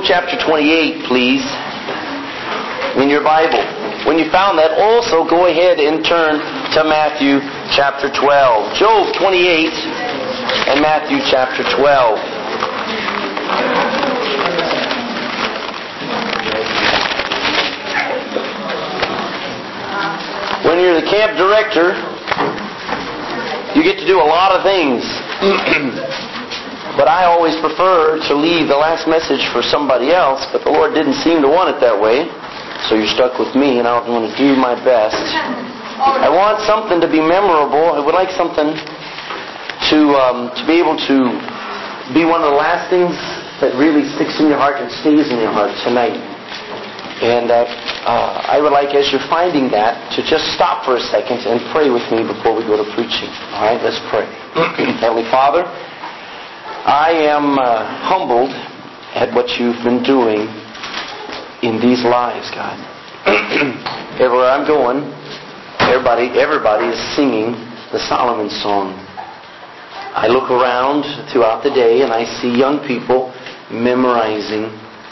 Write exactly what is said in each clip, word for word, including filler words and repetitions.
chapter twenty-eight, please, in your Bible. When you found that, also go ahead and turn to Matthew chapter twelve. Job twenty-eight and Matthew chapter twelve. When you're the camp director, you get to do a lot of things. But I always prefer to leave the last message for somebody else, but the Lord didn't seem to want it that way. So you're stuck with me, and I'm going to do my best. I want something to be memorable. I would like something to um, to be able to be one of the last things that really sticks in your heart and stays in your heart tonight. And uh, uh, I would like, as you're finding that, to just stop for a second and pray with me before we go to preaching. All right, let's pray. Heavenly Father, I am uh, humbled at what you've been doing in these lives, God. Everywhere I'm going, everybody, everybody is singing the Solomon song. I look around throughout the day and I see young people memorizing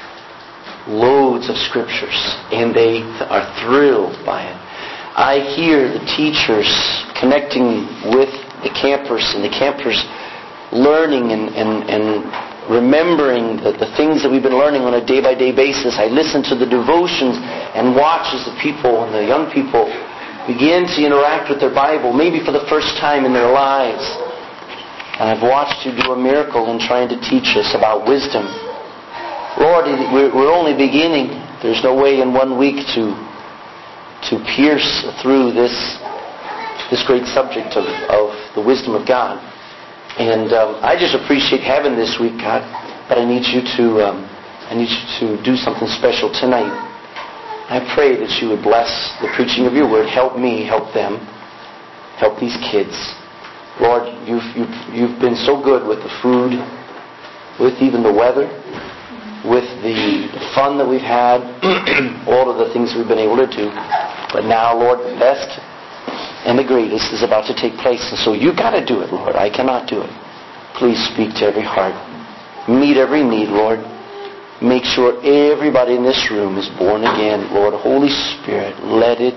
loads of scriptures, and they are thrilled by it. I hear the teachers connecting with the campers, and the campers learning and, and, and remembering the, the things that we've been learning on a day-by-day basis. I listen to the devotions and watch as the people and the young people begin to interact with their Bible, maybe for the first time in their lives. And I've watched you do a miracle in trying to teach us about wisdom. Lord, we're only beginning. There's no way in one week to to pierce through this this great subject of, of the wisdom of God. And um, I just appreciate having this week, God. But I need you to um, I need you to do something special tonight. I pray that you would bless the preaching of your word. Help me, help them, help these kids. Lord, you've you've you've been so good with the food, with even the weather, with the fun that we've had, all of the things we've been able to do. But now, Lord, the best and the greatest is about to take place. And so you got to do it, Lord. I cannot do it. Please speak to every heart. Meet every need, Lord. Make sure everybody in this room is born again, Lord. Holy Spirit, let it,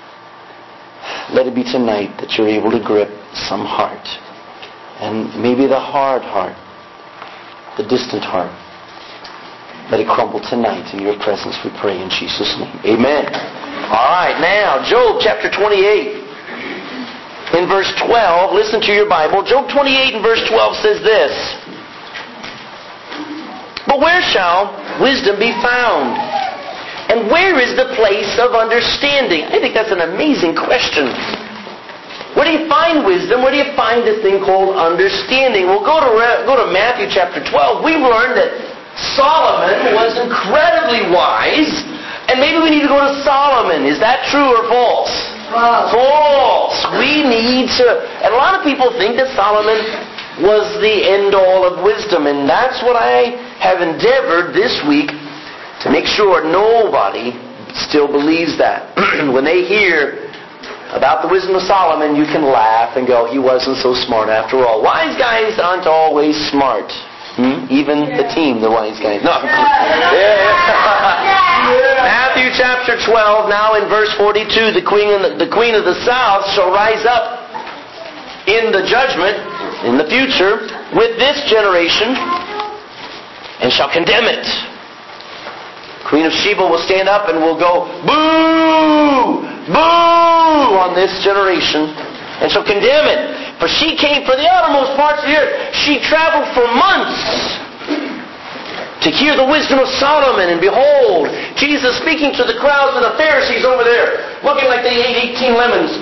let it be tonight that you're able to grip some heart. And maybe the hard heart, the distant heart. Let it crumble tonight in your presence, we pray in Jesus' name. Amen. All right, now, Job chapter twenty-eight. In verse twelve, listen to your Bible. Job twenty-eight and verse twelve says this. But where shall wisdom be found? And where is the place of understanding? I think that's an amazing question. Where do you find wisdom? Where do you find this thing called understanding? Well, go to, go to Matthew chapter twelve. We've learned that Solomon was incredibly wise, and maybe we need to go to Solomon. Is that true or false? False. False. We need to, and a lot of people think that Solomon was the end-all of wisdom, and that's what I have endeavored this week to make sure nobody still believes that. When they hear about the wisdom of Solomon, you can laugh and go, he wasn't so smart after all. Wise guys aren't always smart. Hmm? Even the team, the wise guys. No. Yeah. Matthew chapter twelve, now in verse forty-two, the queen, of the, the queen of the south shall rise up in the judgment, in the future, with this generation, and shall condemn it. Queen of Sheba will stand up and will go, boo! Boo! On this generation, and shall condemn it. For she came for the outermost parts of the earth. She traveled for months to hear the wisdom of Solomon. And behold, Jesus speaking to the crowds of the Pharisees over there, looking like they ate eighteen lemons.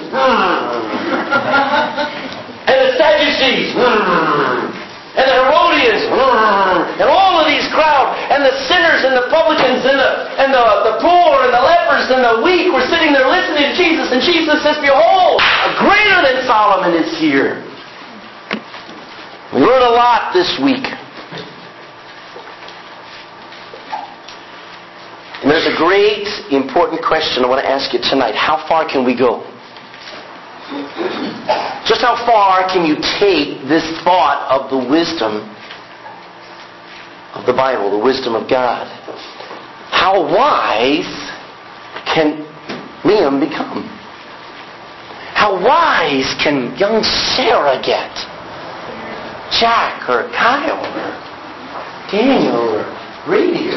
And the Sadducees. And the Herodians. And all of these crowds. And the sinners and the publicans and the, and the, the poor and the lepers and the weak were sitting there listening to Jesus. And Jesus says, behold, a greater than Solomon is here. We learned a lot this week. And there's a great, important question I want to ask you tonight. How far can we go? Just how far can you take this thought of the wisdom of the Bible, the wisdom of God? how wise can Liam become? How wise can young Sarah get? Jack or Kyle or Daniel or Radio?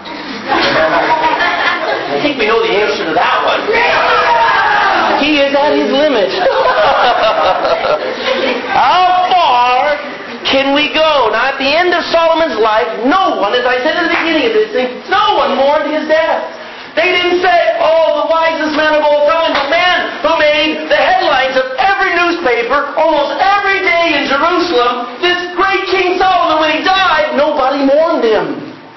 I think we know the answer to that one. He is at his limit. How far can we go? Now, at the end of Solomon's life, no one, as I said at the beginning of this thing, no one mourned his death. They didn't say, oh, the wisest man of all time, the man who made the headlines of every newspaper almost every day in Jerusalem, this great King Solomon, when he died, nobody mourned him.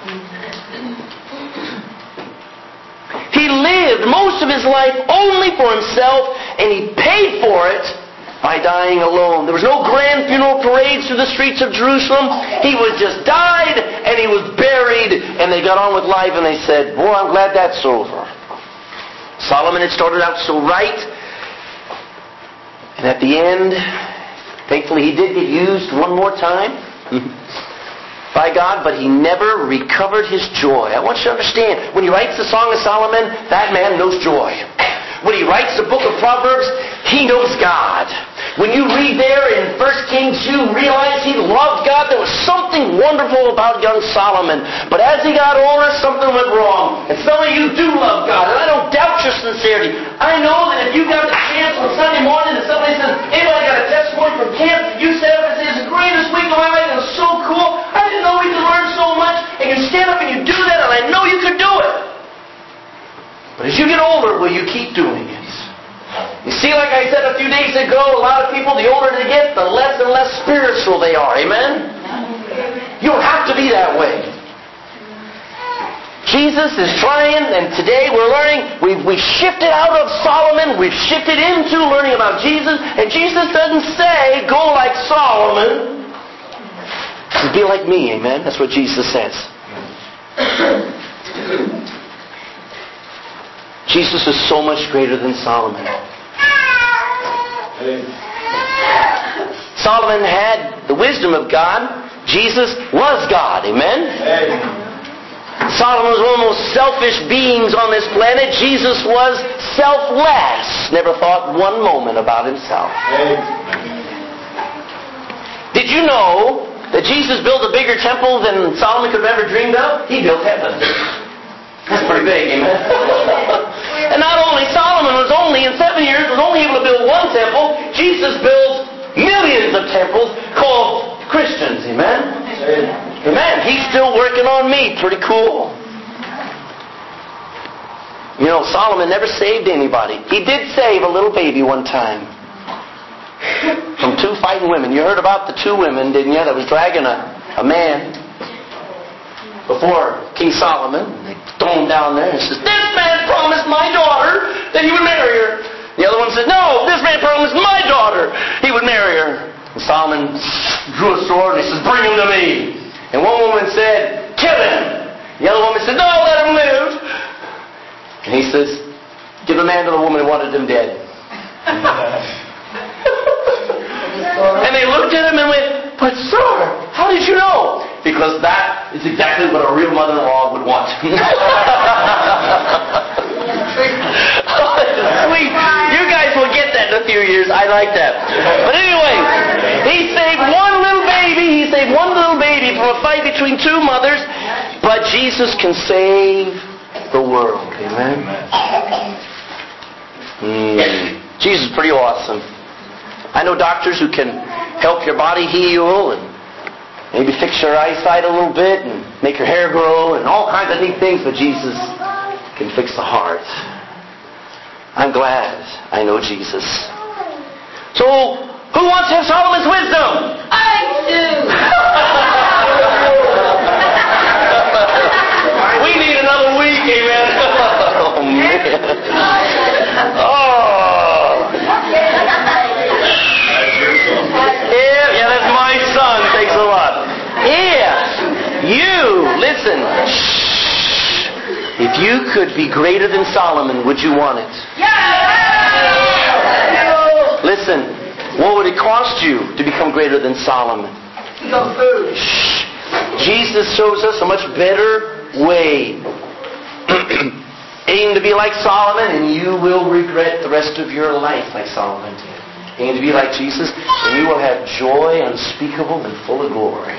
He lived most of his life only for himself, and he paid for it by dying alone. There was no grand funeral parades through the streets of Jerusalem. He was just died, and he was buried, and they got on with life, and they said, boy, I'm glad that's over. Solomon had started out so right, and at the end, thankfully he did get used one more time by God, but he never recovered his joy. I want you to understand, when he writes the Song of Solomon, that man knows joy. When he writes the book of Proverbs, he knows God. When you read there in First Kings, you realize he loved God. There was something wonderful about young Solomon. But as he got older, something went wrong. And some of you do love God, and I don't doubt your sincerity. I know that if you got the chance on Sunday morning and somebody says, anybody got a testimony from camp, you stand up and say, it's the greatest week of my life, it was so cool. I didn't know we could learn so much. And you stand up and you do that, and I know you could do it. But as you get older, will you keep doing it? You see, like I said a few days ago, a lot of people, the older they get, the less and less spiritual they are. Amen? You don't have to be that way. Jesus is trying, and today we're learning, we've, we've shifted out of Solomon, we've shifted into learning about Jesus, and Jesus doesn't say, go like Solomon. Be like me, amen? That's what Jesus says. Jesus is so much greater than Solomon. Solomon had the wisdom of God. Jesus was God. Amen? Solomon was one of the most selfish beings on this planet. Jesus was selfless. Never thought one moment about himself. Did you know that Jesus built a bigger temple than Solomon could have ever dreamed of? He built heaven. That's pretty big, amen? And not only Solomon was only, in seven years, was only able to build one temple, Jesus builds millions of temples called Christians, amen? Amen. He's still working on me. Pretty cool. You know, Solomon never saved anybody. He did save a little baby one time from two fighting women. You heard about the two women, didn't you, that was dragging a, a man before King Solomon. They throw him down there and says, this man promised my daughter that he would marry her. The other one said, no, this man promised my daughter he would marry her. And Solomon drew a sword and he says, bring him to me. And one woman said, kill him. The other woman said, no, let him live. And he says, give the man to the woman who wanted him dead. And they looked at him and went, but sir, how did you know? Because that is exactly what a real mother-in-law would want. Sweet. You guys will get that in a few years. I like that. But anyway, he saved one little baby. He saved one little baby from a fight between two mothers. But Jesus can save the world. Amen? Mm. Jesus is pretty awesome. I know doctors who can help your body heal and maybe fix your eyesight a little bit and make your hair grow and all kinds of neat things, but Jesus can fix the heart. I'm glad I know Jesus. So, who wants to have Solomon's wisdom? I do! We need another week, amen? Oh, man. Oh. Yeah, yeah, that's my son. Thanks a lot. If you, listen, shh, if you could be greater than Solomon, would you want it? Yeah. Listen, what would it cost you to become greater than Solomon? No food. Shh. Jesus shows us a much better way Aim to be like Solomon, and you will regret the rest of your life like Solomon did. Aim to be like Jesus, and you will have joy unspeakable and full of glory.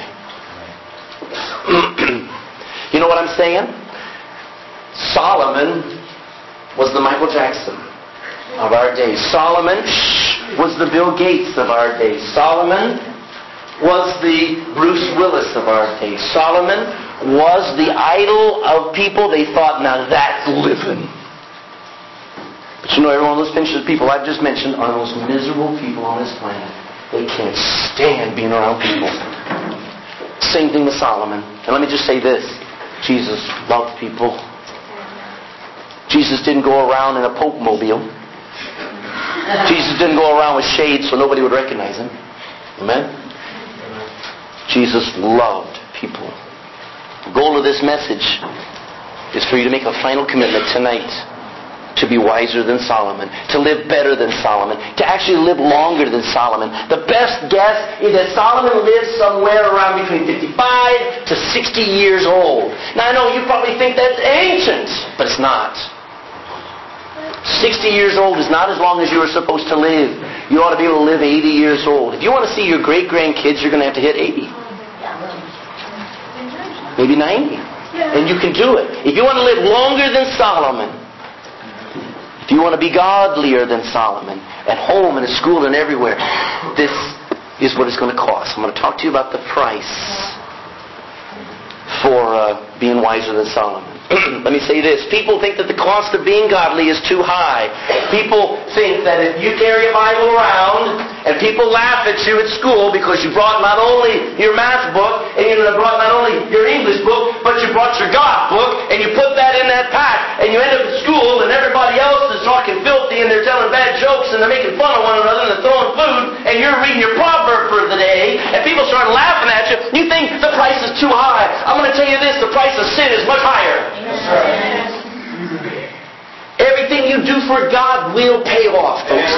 You know what I'm saying? Solomon was the Michael Jackson of our day. Solomon was the Bill Gates of our day. Solomon was the Bruce Willis of our day. Solomon was the idol of people. They thought, now that's living. But you know, every one of those pictures of people I've just mentioned are the most miserable people on this planet. They can't stand being around people. Same thing with Solomon. And let me just say this. Jesus loved people. Jesus didn't go around in a Pope mobile. Jesus didn't go around with shades so nobody would recognize him. Amen? Jesus loved people. The goal of this message is for you to make a final commitment tonight to be wiser than Solomon, to live better than Solomon, to actually live longer than Solomon. The best guess is that Solomon lived somewhere around between fifty-five to sixty years old. Now I know you probably think that's ancient, but it's not. sixty years old is not as long as you were supposed to live. You ought to be able to live eighty years old. If you want to see your great-grandkids, you're going to have to hit eighty. Maybe ninety. And you can do it. If you want to live longer than Solomon, if you want to be godlier than Solomon, at home and at school and everywhere, this is what it's going to cost. I'm going to talk to you about the price for uh, being wiser than Solomon. Let me say this. People think that the cost of being godly is too high. People think that if you carry a Bible around and people laugh at you at school because you brought not only your math book and you brought not only your English book, but you brought your God book and you put that in that pack and you end up at school and everybody else is talking filthy and they're telling bad jokes and they're making fun of one another and they're throwing food and you're reading your proverb for the day and people start laughing at you. You think the price is too high. I'm going to tell you this, the price of sin is much higher. Yes. Everything you do for God will pay off, folks.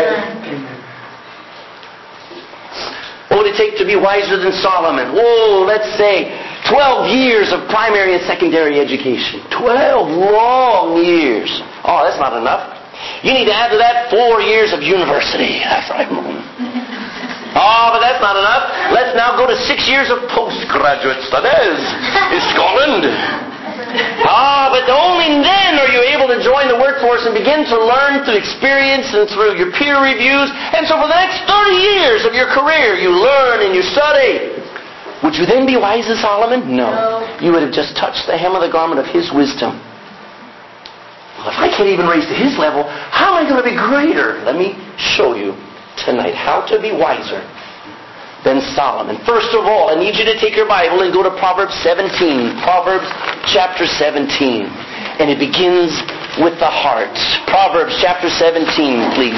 What would it take to be wiser than Solomon? Whoa, let's say twelve years of primary and secondary education. twelve long years. Oh, that's not enough. You need to add to that four years of university. That's right. Oh, but that's not enough. Let's now go to six years of postgraduate studies in Scotland. Ah, but only then are you able to join the workforce and begin to learn through experience and through your peer reviews. And so for the next thirty years of your career, you learn and you study. Would you then be wise as Solomon? No. no. You would have just touched the hem of the garment of his wisdom. Well, if I can't even raise to his level, how am I going to be greater? Let me show you tonight how to be wiser than Solomon. First of all, I need you to take your Bible and go to Proverbs seventeen. Proverbs chapter seventeen. And it begins with the heart. Proverbs chapter seventeen, please.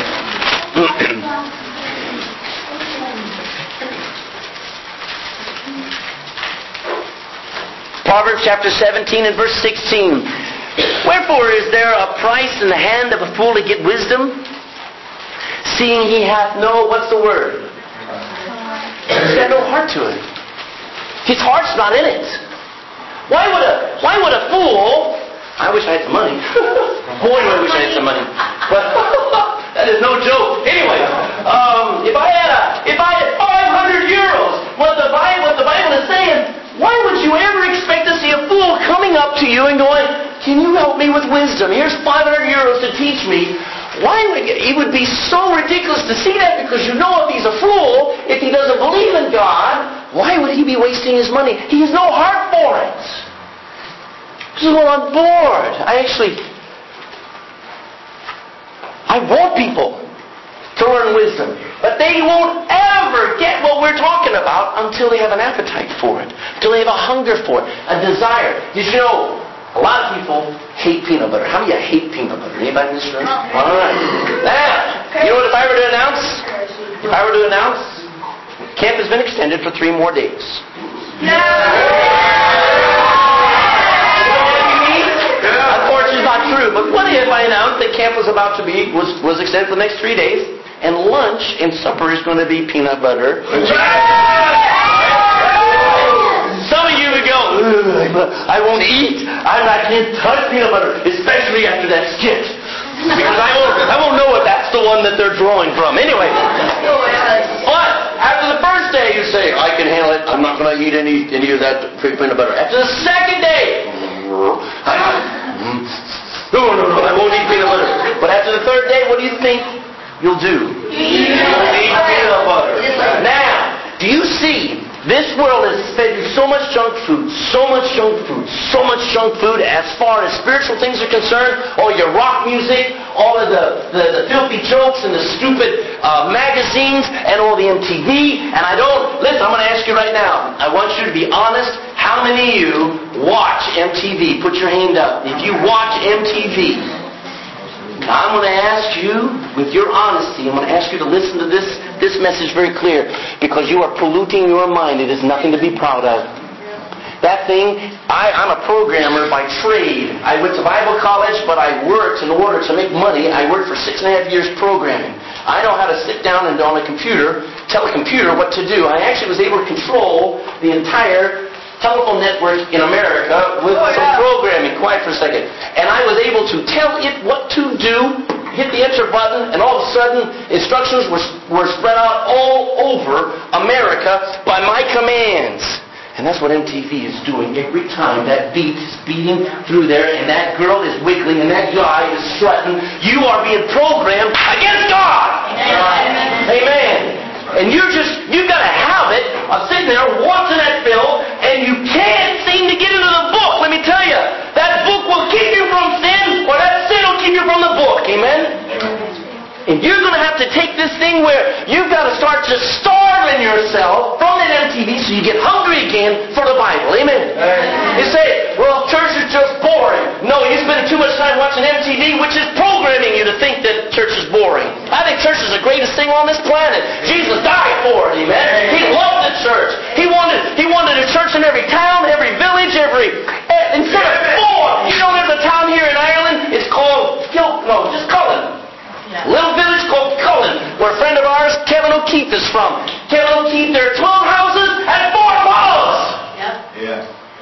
Proverbs chapter seventeen and verse sixteen. Wherefore is there a price in the hand of a fool to get wisdom? Seeing he hath no, what's the word? He's got no heart to it. His heart's not in it. Why would a why would a fool? I wish I had some money. Boy, do I wish I had some money. But that is no joke. Anyway, um, if I had a if I had five hundred euros, what the Bible what the Bible is saying, why would you ever expect to see a fool coming up to you and going, "Can you help me with wisdom? Here's five hundred euros to teach me." Why would it would be so ridiculous to see that, because you know if he's a fool, if he doesn't believe in God, why would he be wasting his money? He has no heart for it. He says, well, I'm bored. I actually, I want people to learn wisdom. But they won't ever get what we're talking about until they have an appetite for it, until they have a hunger for it, a desire. Did you know a lot of people hate peanut butter? How many of you hate peanut butter? Anybody in this room? All right. Now, you know what if I were to announce? If I were to announce, camp has been extended for three more days. No! Unfortunately, it's not true. But what if I announced that camp was about to be, was, was extended for the next three days, and lunch and supper is going to be peanut butter and chicken? Some of you would go, I won't won't eat. I'm not going to touch peanut butter, especially after that skit. Because I won't, I won't know if that's the one that they're drawing from. Anyway. But after the first day, you say, I can handle it. I'm not going to eat any, any of that peanut butter. After the second day, I, no, no, no, I won't eat peanut butter. But after the third day, what do you think you'll do? You'll eat peanut butter. Now, do you see? This world has fed you so much junk food, so much junk food, so much junk food as far as spiritual things are concerned. All your rock music, all of the, the, the filthy jokes and the stupid uh, magazines and all the M T V. And I don't, listen, I'm going to ask you right now. I want you to be honest. How many of you watch M T V? Put your hand up. If you watch M T V. Now I'm going to ask you, with your honesty, I'm going to ask you to listen to this, this message very clear, because you are polluting your mind. It is nothing to be proud of. That thing, I, I'm a programmer by trade. I went to Bible college, but I worked in order to make money. I worked for six and a half years programming. I know how to sit down and on a computer, tell a computer what to do. I actually was able to control the entire telephone network in America with oh, yeah. some programming. Quiet for a second. And I was able to tell it what to do, hit the enter button, and all of a sudden instructions were, were spread out all over America by my commands. And that's what M T V is doing every time that beat is beating through there and that girl is wiggling and that guy is strutting. You are being programmed against God. Amen. Amen. And you're just, you've got a habit of sitting there watching that film, and you can't seem to get into the book. Let me tell you, that book will keep you from sin, or that sin will keep you from the book. Amen? And you're going to have to take this thing where you've got to start just starving yourself from that M T V so you get hungry again for the Bible. Amen? Amen. You say, well, church is just boring. No, you're spending too much time watching M T V, which is programming you to think that church is boring. I think church is the greatest thing on this planet. Jesus died for it. Amen? He loved the church. He wanted, he wanted a church in every town, every village, every... Instead of four. You know, there's a town here in Ireland. It's called... No, just Cullen. A little village called Cullen, where a friend of ours, Kevin O'Keefe, is from. Kevin O'Keefe, there are twelve houses and four pubs. Yep. Yeah.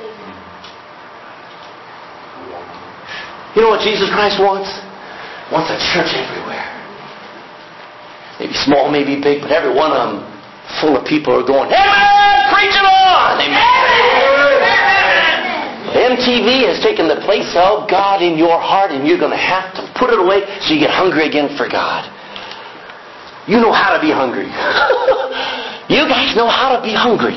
You know what Jesus Christ wants? Wants a church everywhere. Maybe small, maybe big, but every one of them full of people who are going, Amen! Preach it on! Amen! Amen! M T V has taken the place of God in your heart, and you're going to have to put it away so you get hungry again for God. You know how to be hungry. You guys know how to be hungry.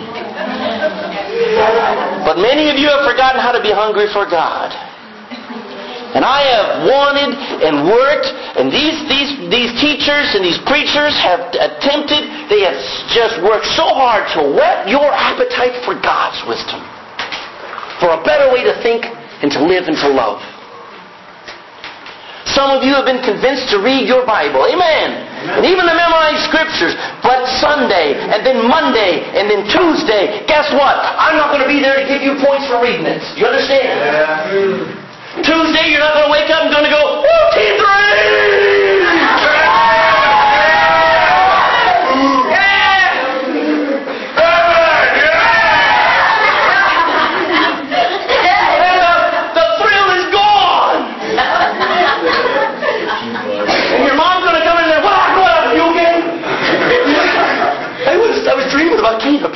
But many of you have forgotten how to be hungry for God. And I have wanted and worked, and these, these, these teachers and these preachers have attempted, they have just worked so hard to whet your appetite for God's wisdom, for a better way to think and to live and to love. Some of you have been convinced to read your Bible. Amen. Amen. And even to memorize scriptures. But Sunday, and then Monday, and then Tuesday, guess what? I'm not going to be there to give you points for reading it. You understand? Yeah. Tuesday, you're not going to wake up and going to go, Woo, team three! About Caleb.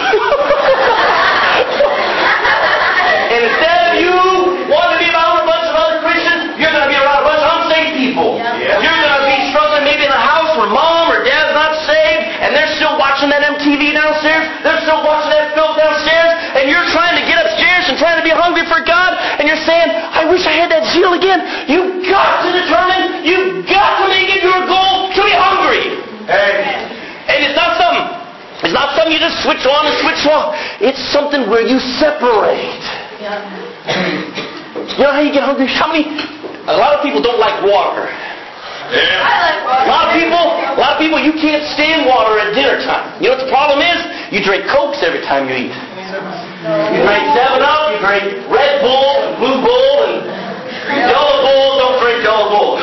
And instead of you wanting to be around a bunch of other Christians, you're going to be around a bunch of unsaved people. Yeah. You're going to be struggling maybe in a house where mom or dad's not saved, and they're still watching that M T V downstairs. They're still watching that film downstairs, and you're trying to get upstairs and trying to be hungry for God, and you're saying, I wish I had that zeal again. You've got to determine, you've got to make it your goal to be hungry. Hey. And it's not something It's not something you just switch on and switch off. It's something where you separate. Yeah. You know how you get hungry? How many? A lot of people don't like water. Yeah. I like water. A lot of people, a lot of people, you can't stand water at dinner time. You know what the problem is? You drink Cokes every time you eat. You drink seven up, you drink Red Bull, and Blue Bull, and Yellow Bull. Don't drink Yellow Bull.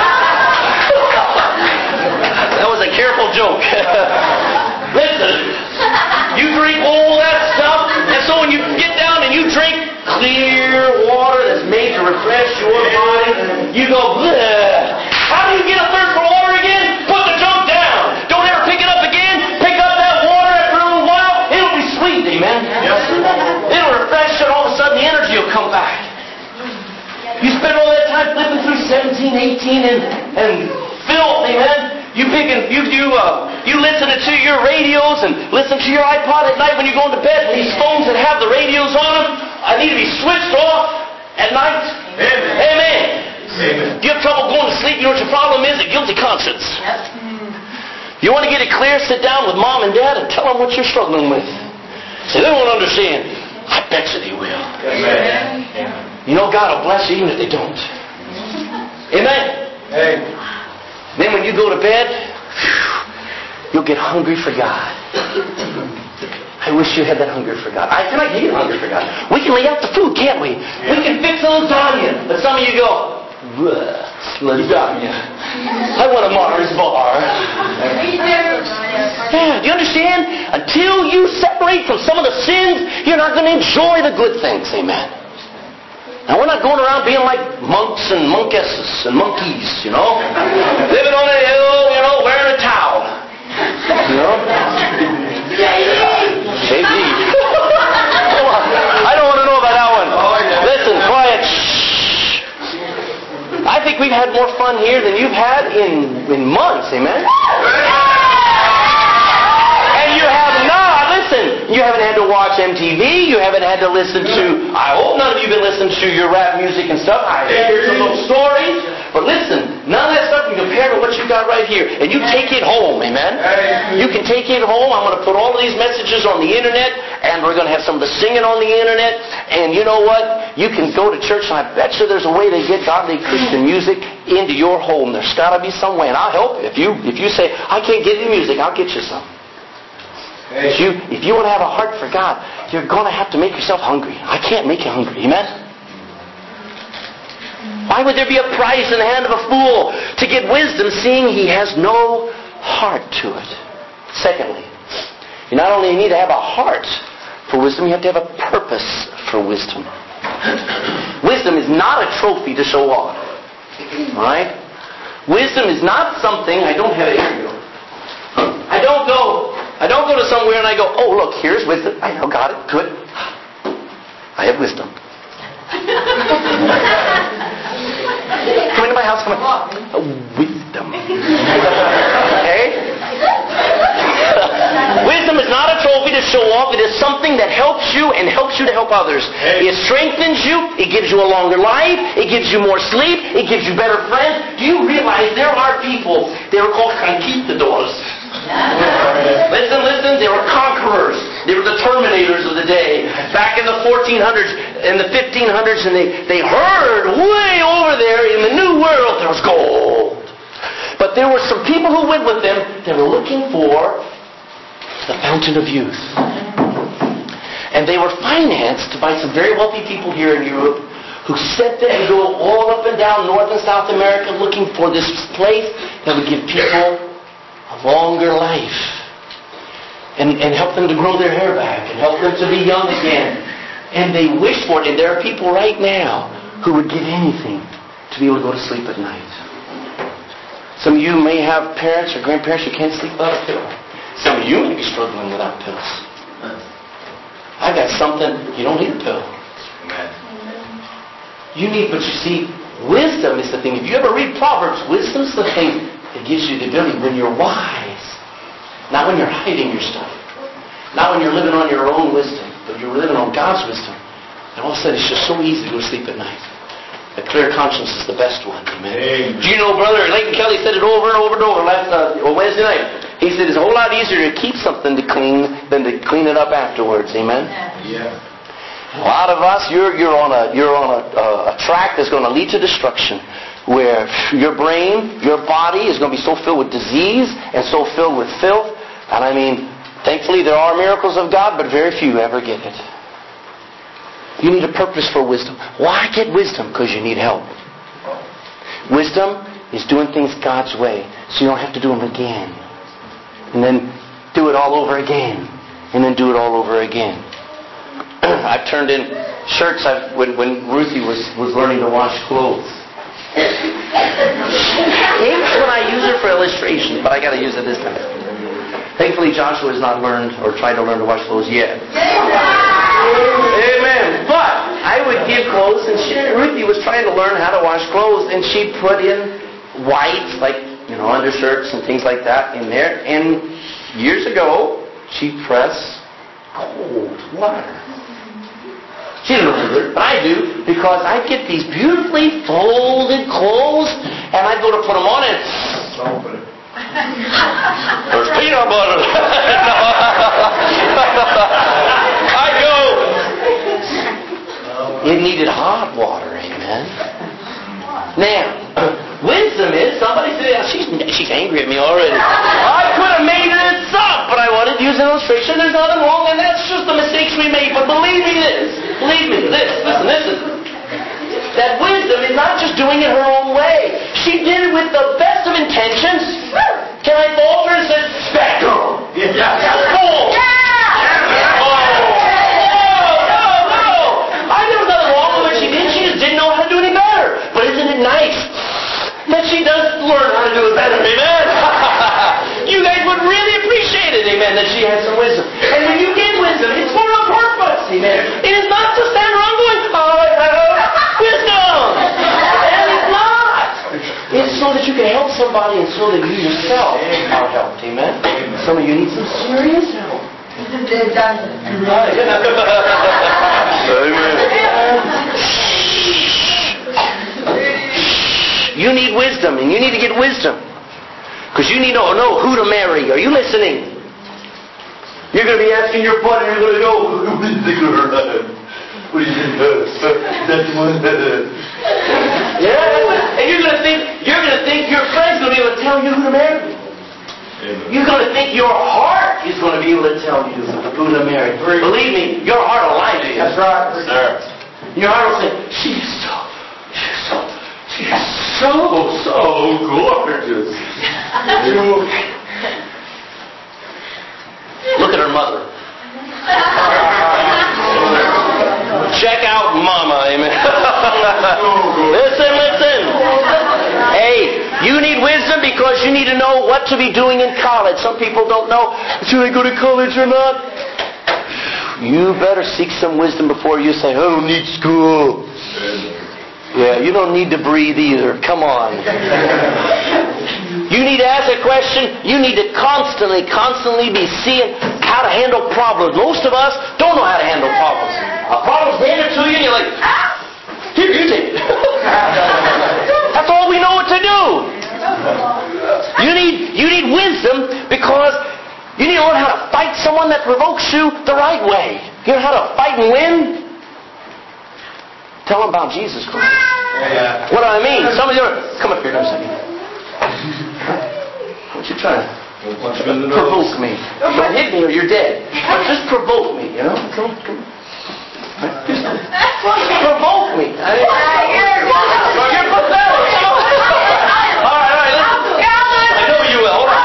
That was a careful joke. Listen, you drink all that stuff, and so when you get down and you drink clear refresh your body. You go, bleh. How do you get a thirst for water again? Put the junk down. Don't ever pick it up again. Pick up that water after a little while. It'll be sweet, amen? Yes. It'll refresh and all of a sudden the energy will come back. You spend all that time flipping through seventeen, eighteen, and, and filth, amen? You picking, you you uh, you listen to your radios and listen to your iPod at night when you're going to bed. These phones that have the radios on them, I need to be switched off at night. Amen. Amen. Amen. You have trouble going to sleep. You know what your problem is? A guilty conscience. Yep. You want to get it clear? Sit down with mom and dad and tell them what you're struggling with. Say, they won't understand. I bet you they will. Amen. You know God will bless you even if they don't. Amen. Amen. Then when you go to bed, you'll get hungry for God. I wish you had that hunger for God. I can I get hungry for God. We can lay out the food, can't we? Yeah. We can fix a lasagna. But some of you go, lasagna. I want a Mars bar. Yeah, do you understand? Until you separate from some of the sins, you're not going to enjoy the good things. Amen. Now, we're not going around being like monks and monkesses and monkeys, you know? Living on a hill, you know, wearing a towel. You know? J D. I don't want to know about that one. Listen, quiet. Shh. I think we've had more fun here than you've had in, in months, amen? And you have not, listen, you haven't had to watch M T V, you haven't had to listen to, I hope none of you have been listening to your rap music and stuff. I hear some little stories. But listen, none of that stuff can compare to what you got right here. And you take it home, amen? You can take it home. I'm going to put all of these messages on the internet, and we're going to have some of the singing on the internet. And you know what? You can go to church, and I bet you there's a way to get godly Christian music into your home. There's got to be some way. And I'll help you. If you, if you say, I can't get any music, I'll get you some. If you, if you want to have a heart for God, you're going to have to make yourself hungry. I can't make you hungry. Amen? Why would there be a prize in the hand of a fool to get wisdom, seeing he has no heart to it? Secondly, you not only need to have a heart for wisdom, you have to have a purpose for wisdom. Wisdom is not a trophy to show off. Alright? Wisdom is not something, I don't have it here. I don't go, I don't go to somewhere and I go, oh look, here's wisdom. I know, got it, good. I have wisdom. Come into my house, come on. Oh, wisdom. Okay? Wisdom is not a trophy to show off. It is something that helps you and helps you to help others. It strengthens you. It gives you a longer life. It gives you more sleep. It gives you better friends. Do you realize there are people, they were called conquistadors. Listen, listen, they were conquerors. They were the terminators of the day. Back in the fourteen hundreds, in the fifteen hundreds, and they, they heard way over there in the New World there was gold. But there were some people who went with them that were looking for the fountain of youth. And they were financed by some very wealthy people here in Europe who sent them to go all up and down North and South America looking for this place that would give people a longer life and, and help them to grow their hair back and help them to be young again. And they wished for it. And there are people right now who would give anything to be able to go to sleep at night. Some of you may have parents or grandparents who can't sleep without a pill. Some of you may be struggling without pills. I've got something, you don't need a pill. You need, but you see, wisdom is the thing. If you ever read Proverbs, wisdom's the thing that gives you the ability when you're wise. Not when you're hiding your stuff. Not when you're living on your own wisdom, but you're living on God's wisdom. And all of a sudden, it's just so easy to go to sleep at night. A clear conscience is the best one. Amen. Amen. Do you know, Brother Leighton Kelly said it over and over and over last uh, Wednesday night. He said it's a whole lot easier to keep something to clean than to clean it up afterwards. Amen. Yeah. A lot of us, you're you're on a you're on a, uh, a track that's going to lead to destruction, where your brain, your body is going to be so filled with disease and so filled with filth. And I mean, thankfully there are miracles of God, but very few ever get it. You need a purpose for wisdom. Why get wisdom? Because you need help. Wisdom is doing things God's way, so you don't have to do them again. And then do it all over again. And then do it all over again. I've turned in shirts I've, when, when Ruthie was, was learning to wash clothes. Hates when I use her for illustration, but I got to use it this time. Thankfully, Joshua has not learned or tried to learn to wash clothes yet. Amen. But I would give clothes, and she, Ruthie was trying to learn how to wash clothes, and she put in white, like, you know, undershirts and things like that in there. And years ago, she'd press cold water. She didn't remember it, but I do, because I get these beautifully folded clothes, and I go to put them on, and there's peanut butter. I go. It needed hot water, amen. Now, wisdom is, somebody said, she's, she's angry at me already. I could have made this up, but I wanted to use an illustration. There's nothing wrong, and that's just the mistakes we made. But believe me this, believe me this, listen, listen. That wisdom is not just doing it her own way. She did it with the best of intentions. Can I falter and say, that girl? Yeah. That's cool. Yeah. Yeah. Oh. No, no, no. I there was nothing wrong with what she did. She just didn't know how to do any better. But isn't it nice that she does learn how to do it better? Amen. You guys would really appreciate it, amen, that she has some wisdom. And when you get wisdom, it's for a purpose, amen. It is not to stand around going, oh, I have wisdom. And it's not. It's so that you can help somebody and so that you yourself are helped, amen. Some of you need some serious help. Right. Amen. You need wisdom, and you need to get wisdom. Because you need to know who to marry. Are you listening? You're going to be asking your partner, you're going to go, who is the girl? What do you think? That's one. Yeah, and you're going to think, you're going to think your friend's going to be able to tell you who to marry. You're going to think your heart is going to be able to tell you who to marry. Believe me, your heart will lie to you. That's right, sir. Your heart will say, she's so, she's so, she's so, so gorgeous. Look at her mother. Check out Mama, amen. Listen, listen. Hey, you need wisdom because you need to know what to be doing in college. Some people don't know, should I go to college or not? You better seek some wisdom before you say, I don't need school. Yeah, you don't need to breathe either. Come on. You need to ask a question. You need to constantly, constantly be seeing how to handle problems. Most of us don't know how to handle problems. A problem's handed to you and you're like, here, you take it. That's all we know what to do. You need, you need wisdom because you need to learn how to fight someone that provokes you the right way. You know how to fight and win? Tell them about Jesus Christ. Yeah. What do I mean? Some of you are, come up here for a second. What you trying to provoke me? Don't hit me or you're dead. Just provoke me, you know? Come on, come on. Just provoke me. I mean, you're pathetic. All right, all right, listen. I know you will. Hold on.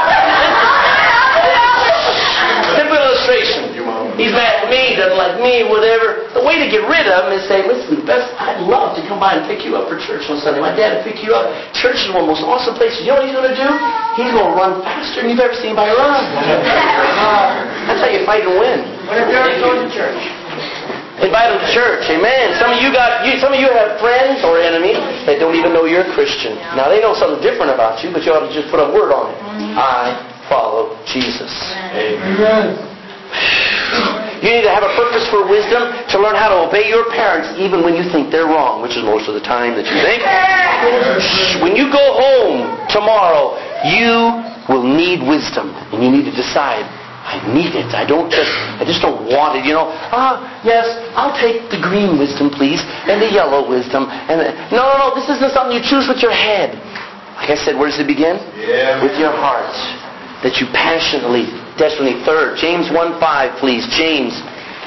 Simple illustration. He's mad at me, doesn't like me, whatever. The way to get rid of him is say, listen, best, I'd love to come by and pick you up for church on Sunday. My dad will pick you up. Church is one of the most awesome places. You know what he's going to do? He's going to run faster than you've ever seen anybody run. That's how you fight and win. When are you going to church? Invite them to church. Amen. Some of you got, you, some of you have friends or enemies that don't even know you're a Christian. Now they know something different about you, but you ought to just put a word on it. I follow Jesus. Amen. You need to have a purpose for wisdom to learn how to obey your parents even when you think they're wrong, which is most of the time that you think. When you go home tomorrow, you will need wisdom. And you need to decide, I need it. I don't just, I just don't want it. You know, ah, yes, I'll take the green wisdom, please, and the yellow wisdom. And the, no, no, no, this isn't something you choose with your head. Like I said, where does it begin? Yeah, with your heart. That you passionately, desperately. Third, James one five, please. James.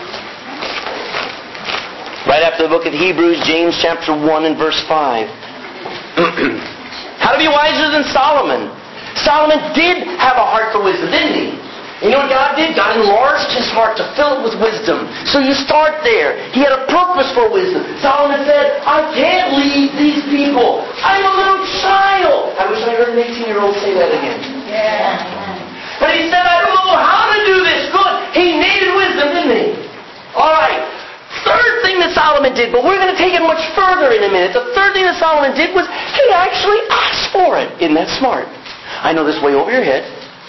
Right after the book of Hebrews, James chapter one and verse five. How to be wiser than Solomon. Solomon did have a heart for wisdom, didn't he? You know what God did? God enlarged his heart to fill it with wisdom. So you start there. He had a purpose for wisdom. Solomon said, I can't lead these people. I'm a little child. I wish I heard an eighteen-year-old say that again. Yeah. But he said, I don't know how to do this. Good. He needed wisdom, didn't he? All right. Third thing that Solomon did, but we're going to take it much further in a minute. The third thing that Solomon did was he actually asked for it. Isn't that smart? I know this way over your head.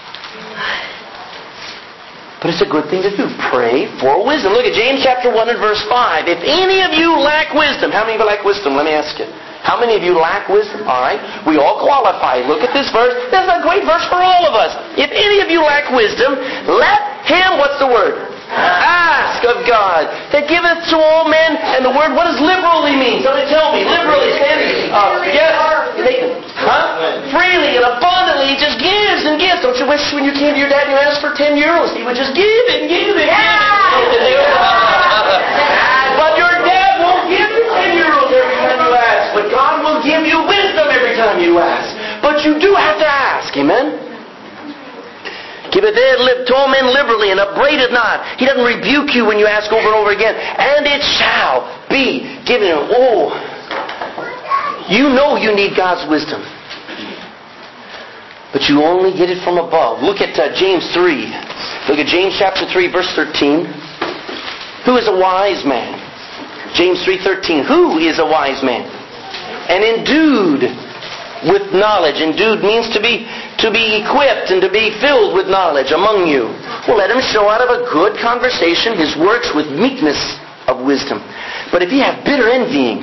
But it's a good thing to do. Pray for wisdom. Look at James chapter one and verse five. If any of you lack wisdom, how many of you lack wisdom? Let me ask you. How many of you lack wisdom? All right. We all qualify. Look at this verse. This is a great verse for all of us. If any of you lack wisdom, let him, what's the word? Ask of God that giveth to all men. And the word, what does liberally mean? Somebody tell me. Liberally stands. Uh, yes. Huh? Freely and abundantly. He just gives and gives. Don't you wish when you came to your dad and you asked for ten euros, he would just give and give and give and But your dad won't give you ten euros every time you ask. But God will give you wisdom every time you ask. But you do have to ask. Amen? Give it there to all men liberally and upbraid it not. He doesn't rebuke you when you ask over and over again. And it shall be given you. Oh, you know you need God's wisdom. But you only get it from above. Look at uh, James three. Look at James chapter three, verse thirteen. Who is a wise man? James three thirteen. Who is a wise man? And endued with knowledge. Endued means to be to be equipped and to be filled with knowledge among you. Well, let him show out of a good conversation his works with meekness of wisdom. But if ye have bitter envying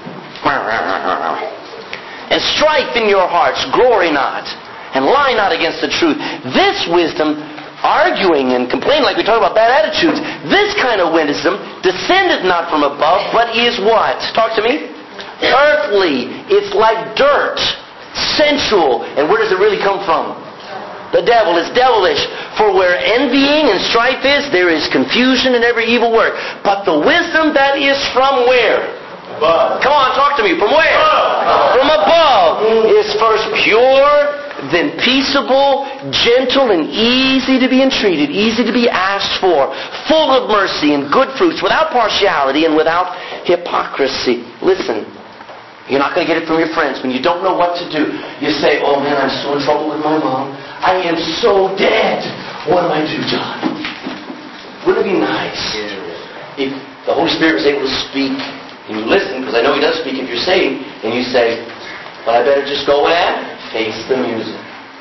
and strife in your hearts, glory not, and lie not against the truth. This wisdom, arguing and complaining like we talk about bad attitudes, this kind of wisdom descendeth not from above, but is what? Talk to me. Earthly. It's like dirt. Sensual. And where does it really come from? The devil. It's devilish. For where envying and strife is, there is confusion in every evil work. But the wisdom that is from where? Above. Come on, talk to me. From where? Above. From above. Is first pure, then peaceable, gentle, and easy to be entreated, easy to be asked for, full of mercy and good fruits, without partiality and without hypocrisy. Listen. You're not going to get it from your friends. When you don't know what to do, you say, oh man, I'm so in trouble with my mom. I am so dead. What do I do, John? Wouldn't it be nice if the Holy Spirit was able to speak and you listen, because I know He does speak if you're saved, and you say, well, I better just go and face the music.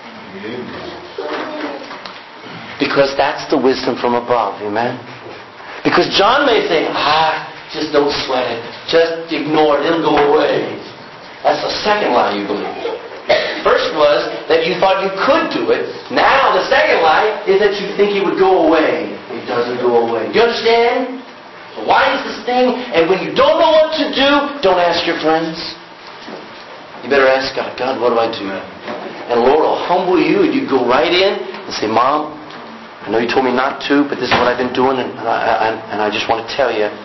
Because that's the wisdom from above. Amen? Because John may say, ah, just don't sweat it. Just ignore it. It'll go away. That's the second lie you believe. First was that you thought you could do it. Now the second lie is that you think it would go away. It doesn't go away. Do you understand? So why is this thing? And when you don't know what to do, don't ask your friends. You better ask God, God, what do I do? And the Lord will humble you and you go right in and say, Mom, I know you told me not to, but this is what I've been doing, and I, I, and I just want to tell you.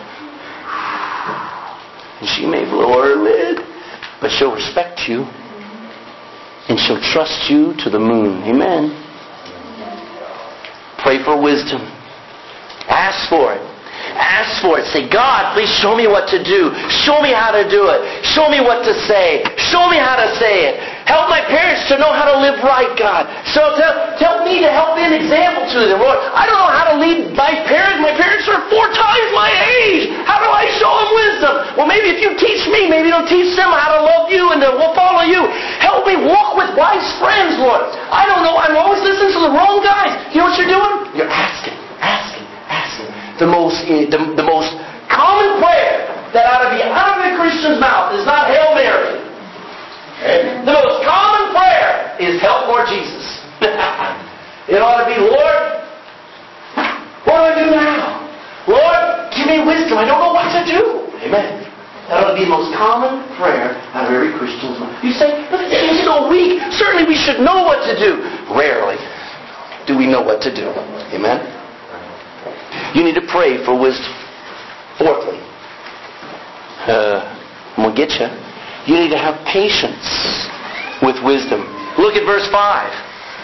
And she may blow her lid, but she'll respect you. And she'll trust you to the moon. Amen. Pray for wisdom. Ask for it. Ask for it. Say, God, please show me what to do. Show me how to do it. Show me what to say. Show me how to say it. Help my parents to know how to live right, God. So tell, tell me to help be an example to them. Lord, I don't know how to lead my parents. My parents are four times my age. How do I show them wisdom? Well, maybe if you teach me, maybe you'll teach them how to love you and to follow you. Help me walk with wise friends, Lord. I don't know. I'm always listening to the wrong guys. You know what you're doing? You're asking, asking, asking. The most, the, the most common prayer that ought to be out of a Christian's mouth is not Hail Mary. Okay. The most common prayer is help, Lord Jesus. It ought to be, Lord, what do I do now? Lord, give me wisdom. I don't know what to do. Amen. That ought to be the most common prayer out of every Christian's mouth. You say, but it seems so weak. Certainly we should know what to do. Rarely do we know what to do. Amen. You need to pray for wisdom. Fourthly, uh, I'm going to get you. You need to have patience with wisdom. Look at verse five.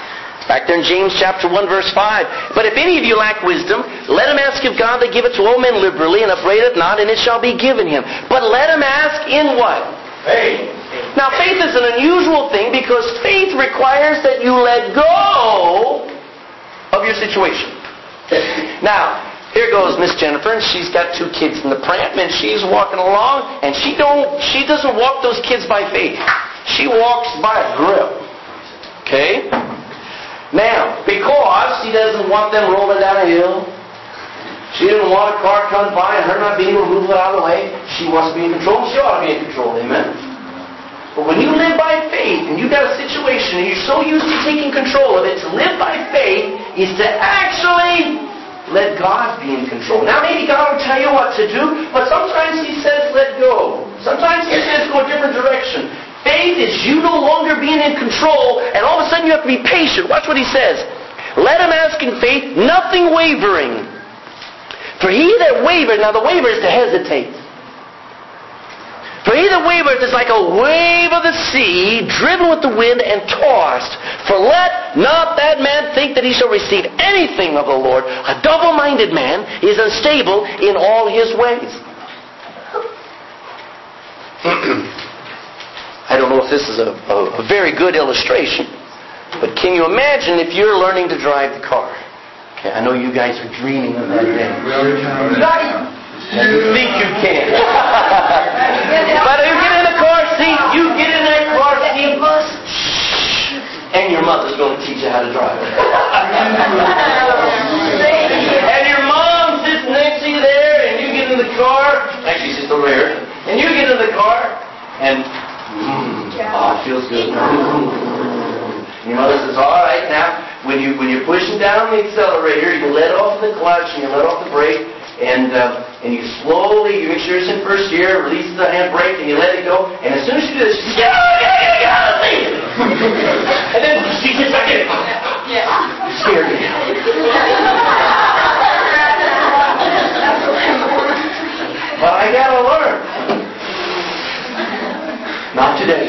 Back there in James chapter one, verse five. But if any of you lack wisdom, let him ask of God that giveth to all men liberally, and upbraideth not, and it shall be given him. But let him ask in what? Faith. Now, faith is an unusual thing because faith requires that you let go of your situation. Now, here goes Miss Jennifer, and she's got two kids in the pram, and she's walking along, and she don't, she doesn't walk those kids by faith. She walks by a grip. Okay? Now, because she doesn't want them rolling down a hill, she didn't want a car coming by and her not being able to move it out of the way, she wants to be in control. She ought to be in control. Amen? But when you live by faith and you've got a situation and you're so used to taking control of it, to live by faith is to actually let God be in control. Now maybe God will tell you what to do, but sometimes He says let go. Sometimes He says go a different direction. Faith is you no longer being in control, and all of a sudden you have to be patient. Watch what He says. Let him ask in faith, nothing wavering. For he that wavereth, now the waver is to hesitate. For he that wavereth is like a wave of the sea, driven with the wind and tossed. For let not that man think that he shall receive anything of the Lord. A double-minded man is unstable in all his ways. I don't know if this is a, a, a very good illustration, but can you imagine if you're learning to drive the car? Okay, I know you guys are dreaming of that day. You think you can. But you get in the car seat, you get in that car seat, and your mother's going to teach you how to drive. And your mom sits next to you there, and you get in the car. Actually, she's over here. And you get in the car, and Mm. Oh, it feels good. Your mother says, all right, now, when, you, when you're pushing down the accelerator, you let off the clutch and you let off the brake, and uh, and you slowly, you make sure it's in first gear, release the handbrake, and you let it go, and as soon as you do this, she says, get out, get out, get out of me! And then she gets back in. Yeah. Scared me. But I gotta learn. Not today.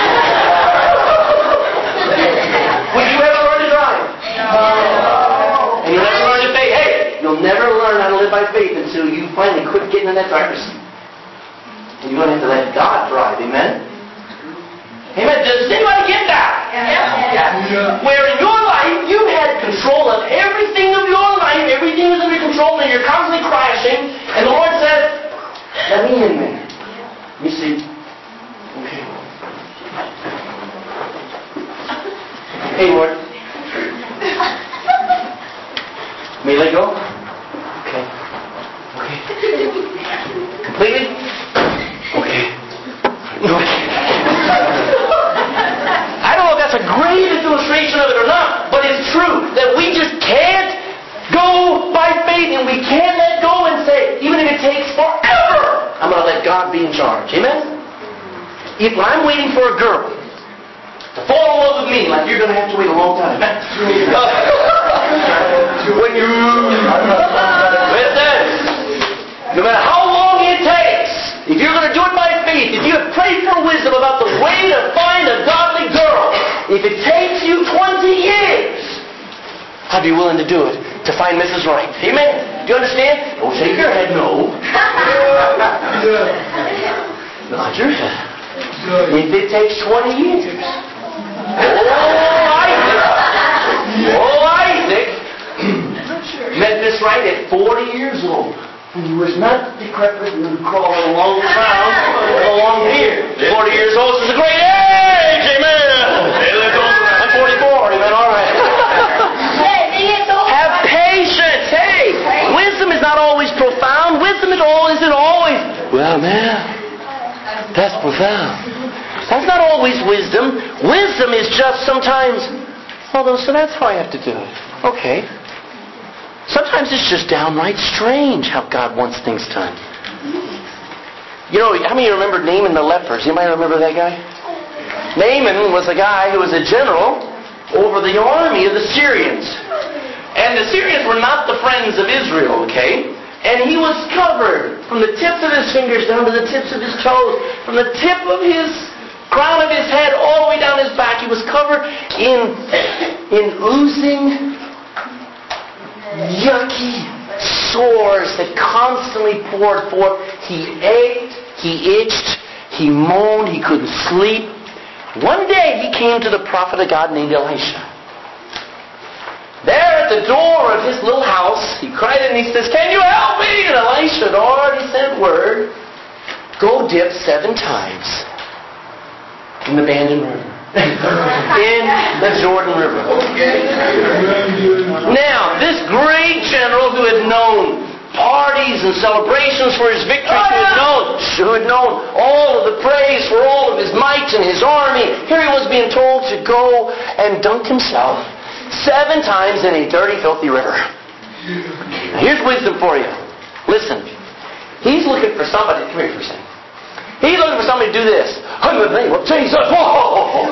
Would you ever learn to drive? No. And you'll never learn to faith. Hey, you'll never learn how to live by faith until you finally quit getting in that driver's seat. And you're going to have to let God drive. Amen? Amen. Does anybody get that? Yeah. Yeah. Where in your life you had control of everything of your life, everything was under control, and you're constantly crashing, and the Lord said, let me in there. You see, okay. Hey, Lord. May I let go? Okay. Okay. Completely? Okay. Okay. I don't know if that's a great illustration of it or not, but it's true that we just can't go by faith and we can't let go and say, even if it takes forever, I'm going to let God be in charge. Amen? If I'm waiting for a girl to fall in love with me, like you're going to have to wait a long time. When you listen, no matter how long it takes, if you're going to do it by faith, if you have prayed for wisdom about the way to find a godly girl, if it takes you twenty years, I'd be willing to do it to find Missus Right. Amen? Do you understand? Don't shake your head, no. Nod your head. If it takes twenty years. Oh, Isaac. Oh, Isaac. Met Miss Right at forty years old. He was not decrepit and crawling along the ground with a long beard. forty years old is a great age. Amen. I'm forty-four. Amen. All right. Have patience. Hey, wisdom is not always profound. Wisdom is always, isn't always, well, man, that's profound. That's not always wisdom. Wisdom is just sometimes, although, so that's how I have to do it. Okay. Sometimes it's just downright strange how God wants things done. You know, how many of you remember Naaman the leper? Anybody remember that guy? Naaman was a guy who was a general over the army of the Syrians. And the Syrians were not the friends of Israel, okay? And he was covered from the tips of his fingers down to the tips of his toes, from the tip of his crown of his head all the way down his back. He was covered in, in oozing, yucky sores that constantly poured forth. He ached, he itched, he moaned, he couldn't sleep. One day he came to the prophet of God named Elisha. There at the door of his little house, he cried and he says, "Can you help me?" And Elisha had already sent word, "Go dip seven times in the Bandon River." In the Jordan River. Now, this great general who had known parties and celebrations for his victories, who had known, who had known all of the praise for all of his might and his army, here he was being told to go and dunk himself seven times in a dirty, filthy river. Now, here's wisdom for you. Listen. He's looking for somebody. Come here for a second. He's looking for somebody to do this. In the name of Jesus. Whoa!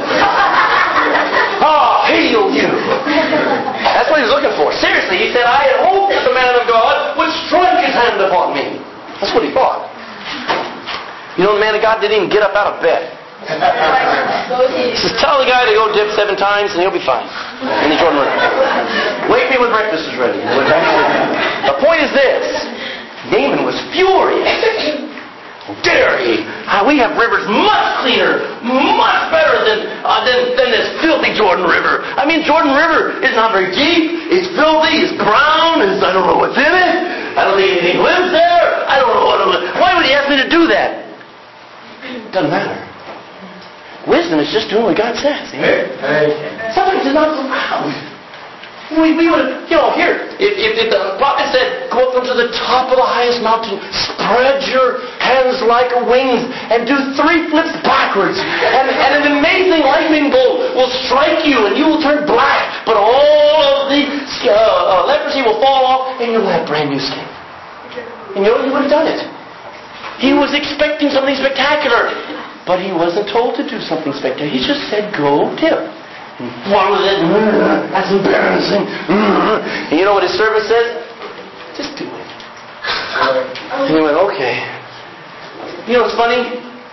Ah, heal you. That's what he was looking for. Seriously, he said, "I had hoped that the man of God would strike his hand upon me." That's what he thought. You know, the man of God didn't even get up out of bed. He says, "Tell the guy to go dip seven times and he'll be fine." In the Jordan River. "Wake me when breakfast is ready." The point is this. Naaman was furious. "How dare he? Uh, we have rivers much cleaner, much better than, uh, than than this filthy Jordan River. I mean, Jordan River is not very deep. It's filthy. It's brown. It's, I don't know what's in it. I don't think anything lives there. I don't know what. I'm, why would he ask me to do that?" It doesn't matter. Wisdom is just doing what God says. Hey, hey. Sometimes it's not so loud. We, we would, you know, here, if, if, if the prophet said, "Go up onto the top of the highest mountain, spread your hands like a wings, and do three flips backwards, and, and an amazing lightning bolt will strike you, and you will turn black, but all of the uh, uh, leprosy will fall off, and you'll have brand new skin." And you know, he would have done it. He was expecting something spectacular, but he wasn't told to do something spectacular. He just said, "Go dip." What was it? That's embarrassing. And you know what his servant said? "Just do it." And he went, "Okay." You know what's funny?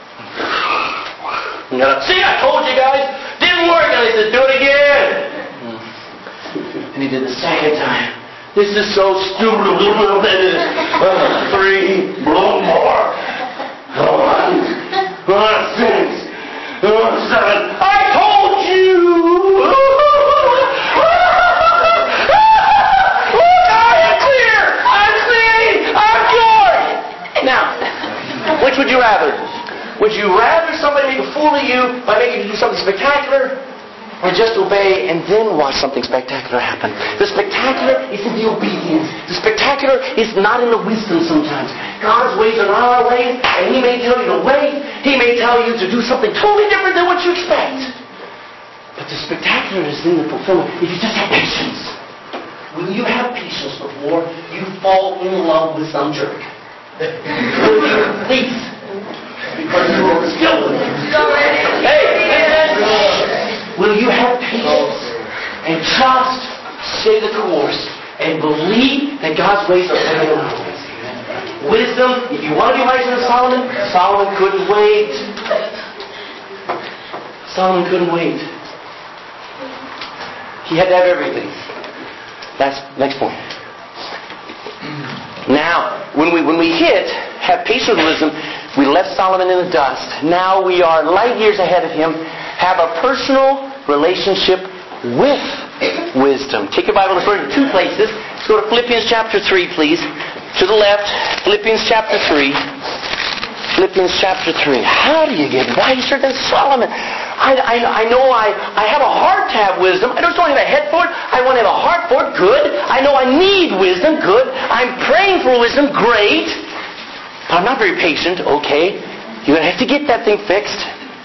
He got up, "See, I told you guys. Didn't work." And he said, "Do it again." And he did the second time. "This is so stupid." Three, blow more. One, one, six, one, seven. "I told you." Which would you rather? Would you rather somebody make a fool of you by making you do something spectacular, or just obey and then watch something spectacular happen? The spectacular is in the obedience. The spectacular is not in the wisdom sometimes. God's ways are not our ways, and He may tell you to wait. He may tell you to do something totally different than what you expect. But the spectacular is in the fulfillment. If you just have patience. Will you have patience before you fall in love with some jerk? Will you please? Because you will still with him. Hey, listen. Will you have patience and just stay the course and believe that God's ways are better than our ways? Wisdom, if you want to be wiser than Solomon, Solomon couldn't wait. Solomon couldn't wait. He had to have everything. That's next point. Now, when we when we hit, have patience with wisdom, we left Solomon in the dust. Now we are light years ahead of him. Have a personal relationship with wisdom. Take your Bible and turn to two places. Let's go to Philippians chapter three, please. To the left, Philippians chapter three. Philippians chapter three. How do you get wiser than Solomon? I, I, I know I, I have a heart to have wisdom. I just don't have a head for it. I want to have a heart for it. Good. I know I need wisdom. Good. I'm praying for wisdom. Great. But I'm not very patient. Okay. You're going to have to get that thing fixed.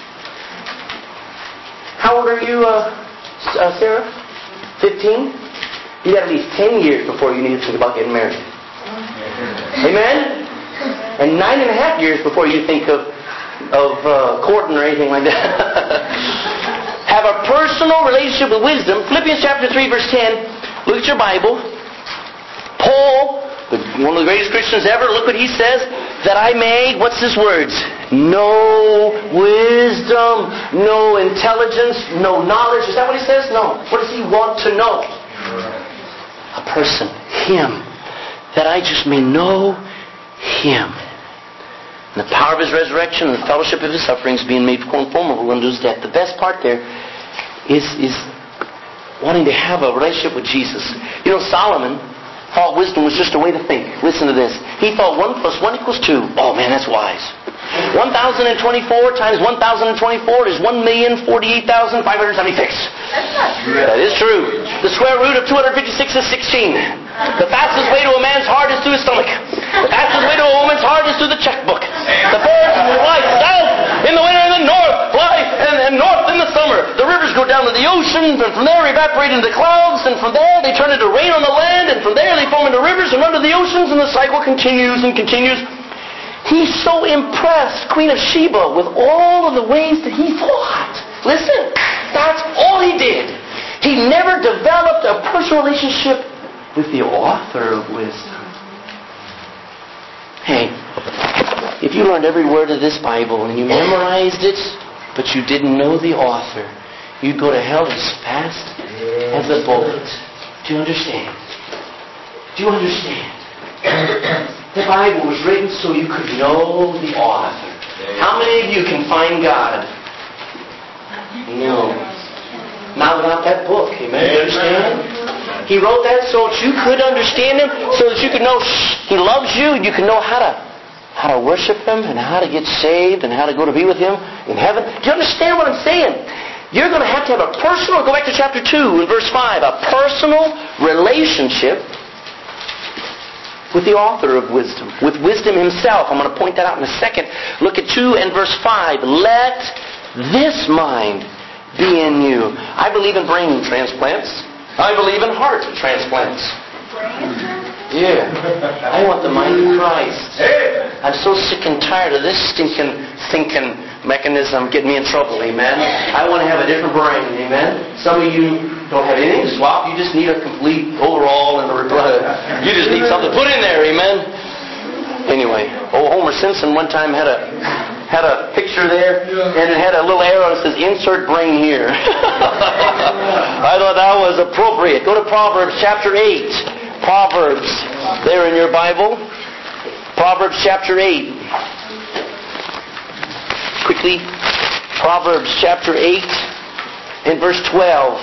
How old are you, uh, uh, Sarah? Fifteen? You got at least ten years before you need to think about getting married. Amen? And nine and a half years before you think of of uh, courting or anything like that. Have a personal relationship with wisdom. Philippians chapter three, verse ten. Look at your Bible. Paul, the, one of the greatest Christians ever, look what he says, that I may, what's his words? No wisdom, no intelligence, no knowledge. Is that what he says? No. What does he want to know? A person, him, that I just may know him. And the power of his resurrection and the fellowship of his sufferings, being made conformable unto his death. The best part there is, is wanting to have a relationship with Jesus. You know, Solomon thought wisdom was just a way to think. Listen to this. He thought one plus one equals two. Oh man, that's wise. one thousand twenty-four times one thousand twenty-four is one million forty-eight thousand five hundred seventy-six. That's not true. That is true. The square root of two hundred fifty-six is sixteen. The fastest way to a man's heart is through his stomach. The fastest way to a woman's heart is through the checkbook. The birds fly south in the winter and the north fly and, and north in the summer. The rivers go down to the oceans, and from there evaporate into the clouds, and from there they turn into rain on the land, and from there they form into rivers and run to the oceans, and the cycle continues and continues. He's so impressed, Queen of Sheba, with all of the ways that he thought. Listen, that's all he did. He never developed a personal relationship with the author of wisdom. Hey, if you learned every word of this Bible and you memorized it, but you didn't know the author, you'd go to hell as fast as a bullet. Do you understand? Do you understand? The Bible was written so you could know the author. How many of you can find God? No. Not without that book. Amen? You understand? He wrote that so that you could understand Him, so that you could know He loves you, and you can know how to how to worship Him, and how to get saved, and how to go to be with Him in heaven. Do you understand what I'm saying? You're going to have to have a personal, go back to chapter two and verse five, a personal relationship with the author of wisdom, with wisdom himself. I'm going to point that out in a second. Look at two and verse five. Let this mind be in you. I believe in brain transplants. I believe in heart transplants. Yeah. I want the mind of Christ. I'm so sick and tired of this stinking thinking mechanism getting me in trouble. Amen. I want to have a different brain. Amen. Some of you don't have anything to swap. You just need a complete overall and a reply. You just need something put in there. Amen. Anyway, old Homer Simpson one time had a had a picture there, and it had a little arrow that says insert brain here. I thought that was appropriate. Go to Proverbs chapter eight. Proverbs, there in your Bible. Proverbs chapter eight. Quickly, Proverbs chapter eight and verse twelve.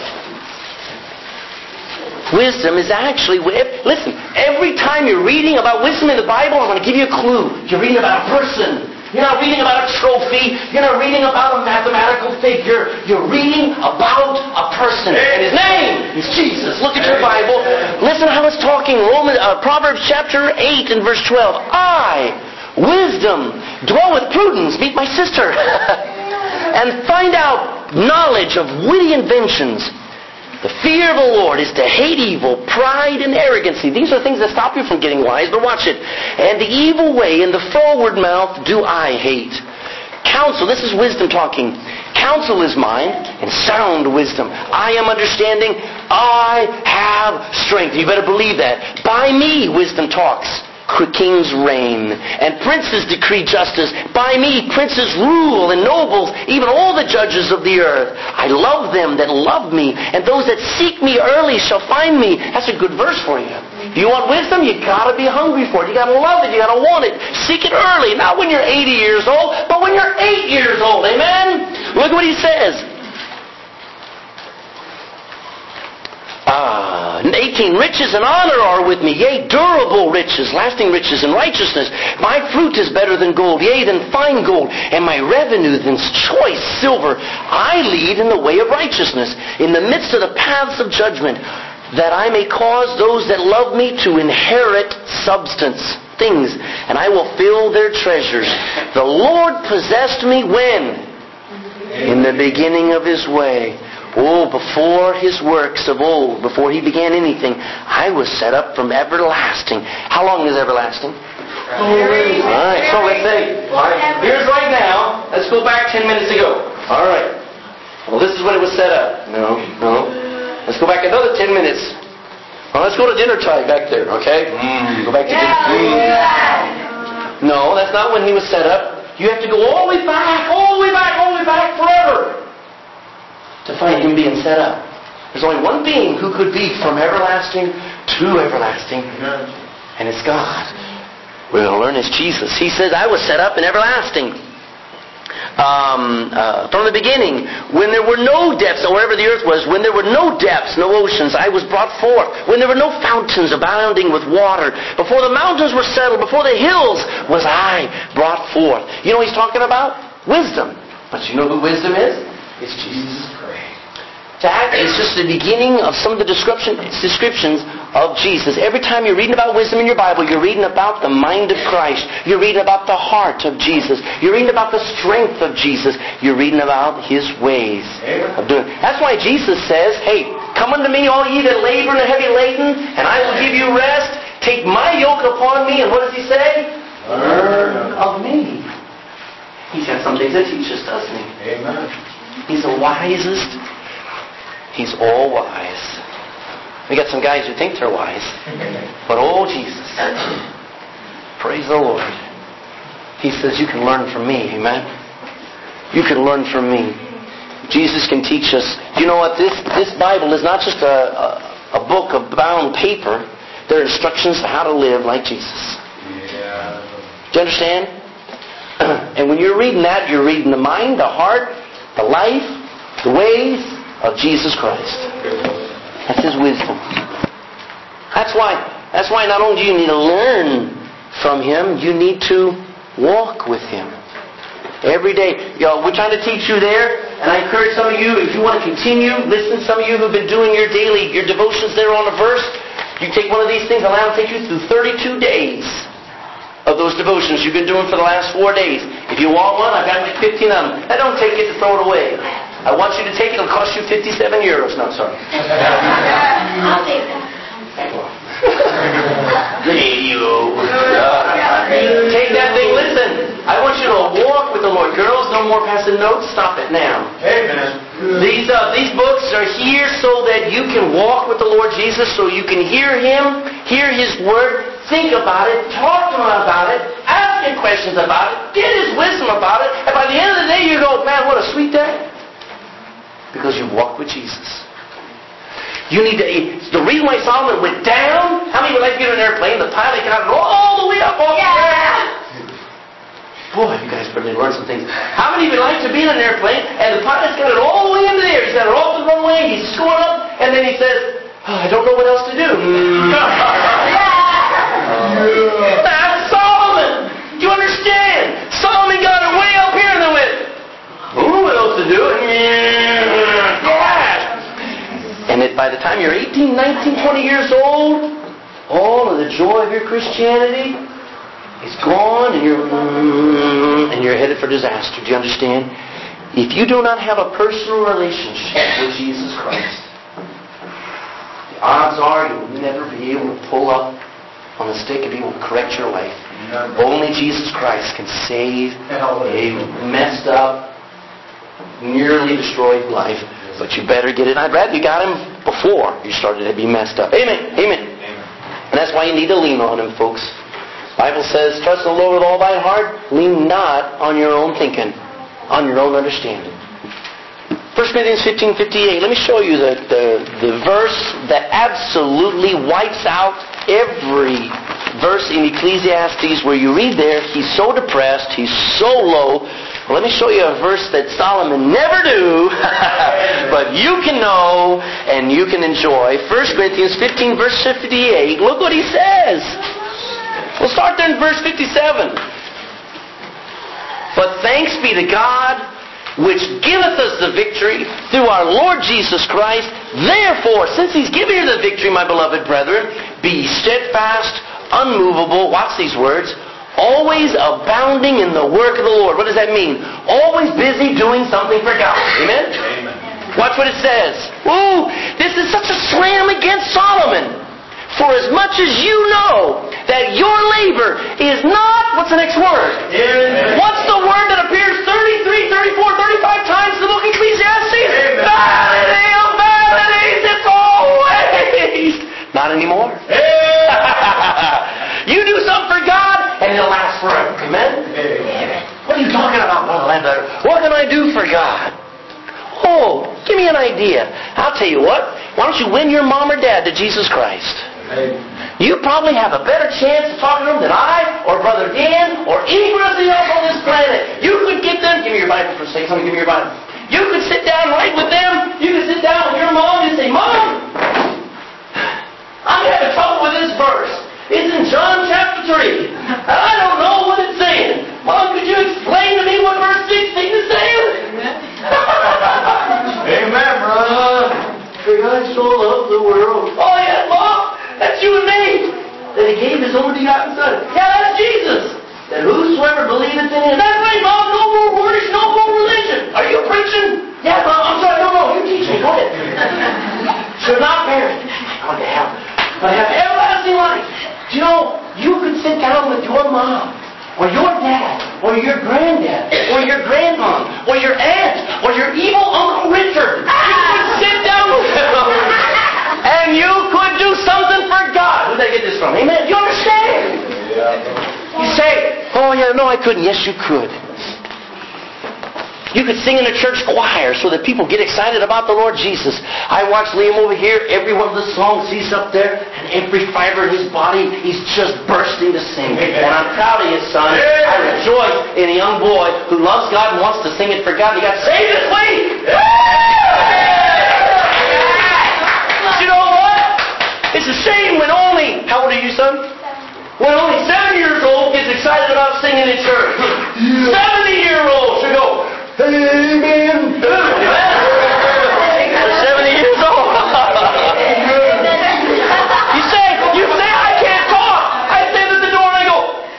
Wisdom is actually, listen, every time you're reading about wisdom in the Bible, I'm going to give you a clue. You're reading about a person. You're not reading about a trophy. You're not reading about a mathematical figure. You're reading about a person. And his name is Jesus. Look at your Bible. Listen how it's talking. Romans, uh, Proverbs chapter eight and verse twelve. I, wisdom, dwell with prudence. Meet my sister. And find out knowledge of witty inventions. The fear of the Lord is to hate evil, pride, and arrogancy. These are things that stop you from getting wise, but watch it. And the evil way and the forward mouth do I hate. Counsel, this is wisdom talking. Counsel is mine, and sound wisdom. I am understanding. I have strength. You better believe that. By me, wisdom talks. Kings reign, and princes decree justice. By me, princes rule, and nobles, even all the judges of the earth. I love them that love me, and those that seek me early shall find me. That's a good verse for you. If you want wisdom, you gotta be hungry for it. You gotta love it. You gotta want it. Seek it early, not when you're eighty years old, but when you're eight years old. Amen? Look what he says. Ah, eighteen, riches and honor are with me, yea, durable riches, lasting riches and righteousness. My fruit is better than gold, yea, than fine gold, and my revenue than choice silver. I lead in the way of righteousness, in the midst of the paths of judgment, that I may cause those that love me to inherit substance, things, and I will fill their treasures. The Lord possessed me when? In the beginning of His way. Oh, before His works of old, before He began anything, I was set up from everlasting. How long is everlasting? Alright, so let's say, alright, here's right now. Let's go back ten minutes ago. Alright. Well, this is when it was set up. No, no. Let's go back another ten minutes. Well, let's go to dinner time back there, okay? Mm, go back to dinner. Mm. No, that's not when he was set up. You have to go all the way back, all the way back, all the way back forever to find him being set up. There's only one being who could be from everlasting to everlasting, and it's God. We're going to learn it's Jesus. He says, I was set up in everlasting. Um, uh, from the beginning, when there were no depths, or wherever the earth was, when there were no depths, no oceans, I was brought forth. When there were no fountains abounding with water, before the mountains were settled, before the hills, was I brought forth. You know what he's talking about? Wisdom. But you know who wisdom is? It's Jesus Christ. That is just the beginning of some of the description, descriptions of Jesus. Every time you're reading about wisdom in your Bible, you're reading about the mind of Christ. You're reading about the heart of Jesus. You're reading about the strength of Jesus. You're reading about His ways of doing. That's why Jesus says, hey, come unto me, all ye that labor and are heavy laden, and I will give you rest. Take my yoke upon me, and what does He say? Learn of me. He's got some things to teach us, doesn't He? Amen. He's the wisest. He's all wise. We got some guys who think they're wise. But oh, Jesus. Praise the Lord. He says you can learn from me. Amen? You can learn from me. Jesus can teach us. You know what? This, this Bible is not just a, a, a book of bound paper. There are instructions on how to live like Jesus. Yeah. Do you understand? And when you're reading that, you're reading the mind, the heart, the life, the ways of Jesus Christ. That's His wisdom. That's why, that's why not only do you need to learn from Him, you need to walk with Him. Every day. You know, we're trying to teach you there, and I encourage some of you, if you want to continue, listen, some of you who've been doing your daily, your devotions there on a verse, you take one of these things, allow it to take you through thirty-two days of those devotions you've been doing for the last four days. If you want one, I've got like fifteen of them. I don't take it to throw it away. I want you to take it. It'll cost you fifty-seven euros. No, sorry. I'll take it. Radio. Take that thing. Listen. I want you to walk with the Lord. Girls, no more passing notes. Stop it now. Amen. These uh, these books are here so that you can walk with the Lord Jesus, so you can hear Him, hear His Word, think about it, talk to Him about it, ask Him questions about it, get His wisdom about it, and by the end of the day you go, man, what a sweet day. Because you walk with Jesus. You need to. The reason why Solomon went down. How many would like to get in an airplane? The pilot got it all the way up off the ground. Boy, you guys probably learned some things. How many would like to be in an airplane and the pilot's got it all the way into there? He's got it all to the runway. He's going up, and then he says, oh, "I don't know what else to do." That's Solomon. Do you understand? Solomon got it way up here, and then went, "Who knows what else to do?" And that by the time you're eighteen, nineteen, twenty years old, all of the joy of your Christianity is gone, and you're and you're headed for disaster. Do you understand? If you do not have a personal relationship with Jesus Christ, the odds are you'll never be able to pull up on the stick and be able to correct your life. Only Jesus Christ can save a messed up, nearly destroyed life. But you better get it. I'd rather you got Him before you started to be messed up. Amen. Amen. Amen. And that's why you need to lean on Him, folks. The Bible says, trust in the Lord with all thy heart. Lean not on your own thinking, on your own understanding. First Corinthians fifteen fifty-eight. Let me show you the, the, the verse that absolutely wipes out every verse in Ecclesiastes where you read there, he's so depressed, he's so low. Well, let me show you a verse that Solomon never knew, but you can know and you can enjoy. First Corinthians fifteen, verse fifty-eight. Look what he says. We'll start there in verse fifty-seven. But thanks be to God, which giveth us the victory through our Lord Jesus Christ. Therefore, since He's given you the victory, my beloved brethren, be steadfast, unmovable. Watch these words. Always abounding in the work of the Lord. What does that mean? Always busy doing something for God. Amen? Amen. Watch what it says. Ooh, this is such a slam against Solomon. For as much as you know that your labor is not, what's the next word? Amen. What's the word that appears thirty-three, thirty-four, thirty-five times in the book of Ecclesiastes? Vanity of vanities, it's all waste. Not anymore. have better. What can I do for God? Oh, give me an idea. I'll tell you what. Why don't you win your mom or dad to Jesus Christ? You probably have a better chance of talking to them than I, or Brother Dan, or anybody else on this planet. You could get them. Give me your Bible for a second. Somebody give me your Bible. You could sit down right with them. You could sit down with your mom and say, Mom, I'm having trouble with this verse. It's in John chapter three. I don't know what it's saying. Mom, could you explain to me what verse sixteen is saying? Amen, brother. For God so loved the world. Oh, yeah, Mom. That's you and me. That He gave His only begotten Son. Yeah, that's Jesus. That whosoever believeth in Him. That's right, Mom. No more works, no more religion. Are you preaching? Yeah, Mom. I'm sorry. No, no. You teach me. Go ahead. Should not perish. Go to hell. But have everlasting life. Do you know, you could sit down with your mom, or your dad, or your granddad, or your grandmom, or your aunt, or your evil Uncle Richard. You could sit down with them, and you could do something for God. Where did I get this from? Amen. You understand? You say, oh yeah, no I couldn't. Yes you could. You could sing in a church choir so that people get excited about the Lord Jesus. I watch Liam over here. Every one of the songs he's up there, and every fiber in his body, he's just bursting to sing. And I'm proud of you, son. I rejoice in a young boy who loves God and wants to sing it for God. He got saved this week. You know what? It's a shame when only, how old are you, son? When only seven years old gets excited about singing in church. seventy-year-olds should go, Amen. seventy years old. you say, you say, I can't talk. I stand at the door and I go.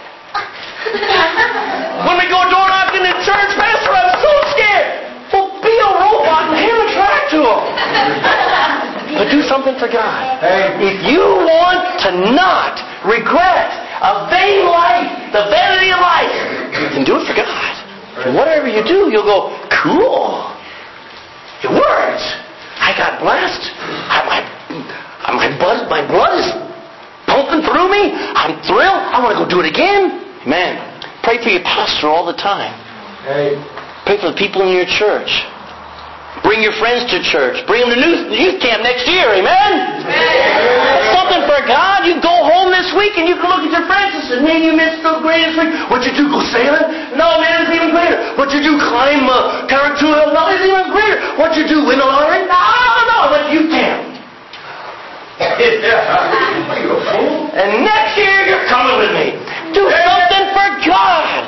When we go door knocking in church, Pastor, I'm so scared. Well, be a robot and hand a track to them. But do something for God. If you want to not regret a vain life, the vanity of life, then do it for God. And whatever you do, you'll go, cool. It worked. I got blessed. I, my, my, blood, my blood is pumping through me. I'm thrilled. I want to go do it again. Amen. Pray for your pastor all the time. Pray for the people in your church. Bring your friends to church. Bring them to youth camp next year. Amen? That's something for God. You go home this week and you can look at your friends and say, man, you missed the greatest week. What'd you do? Go sailing? No, man, it's even greater. What'd you do? Climb uh, Tarantula? No, it's even greater. What'd you do? Win the lottery? No, no, I went to youth camp. And next year you're coming with me. Do something for God.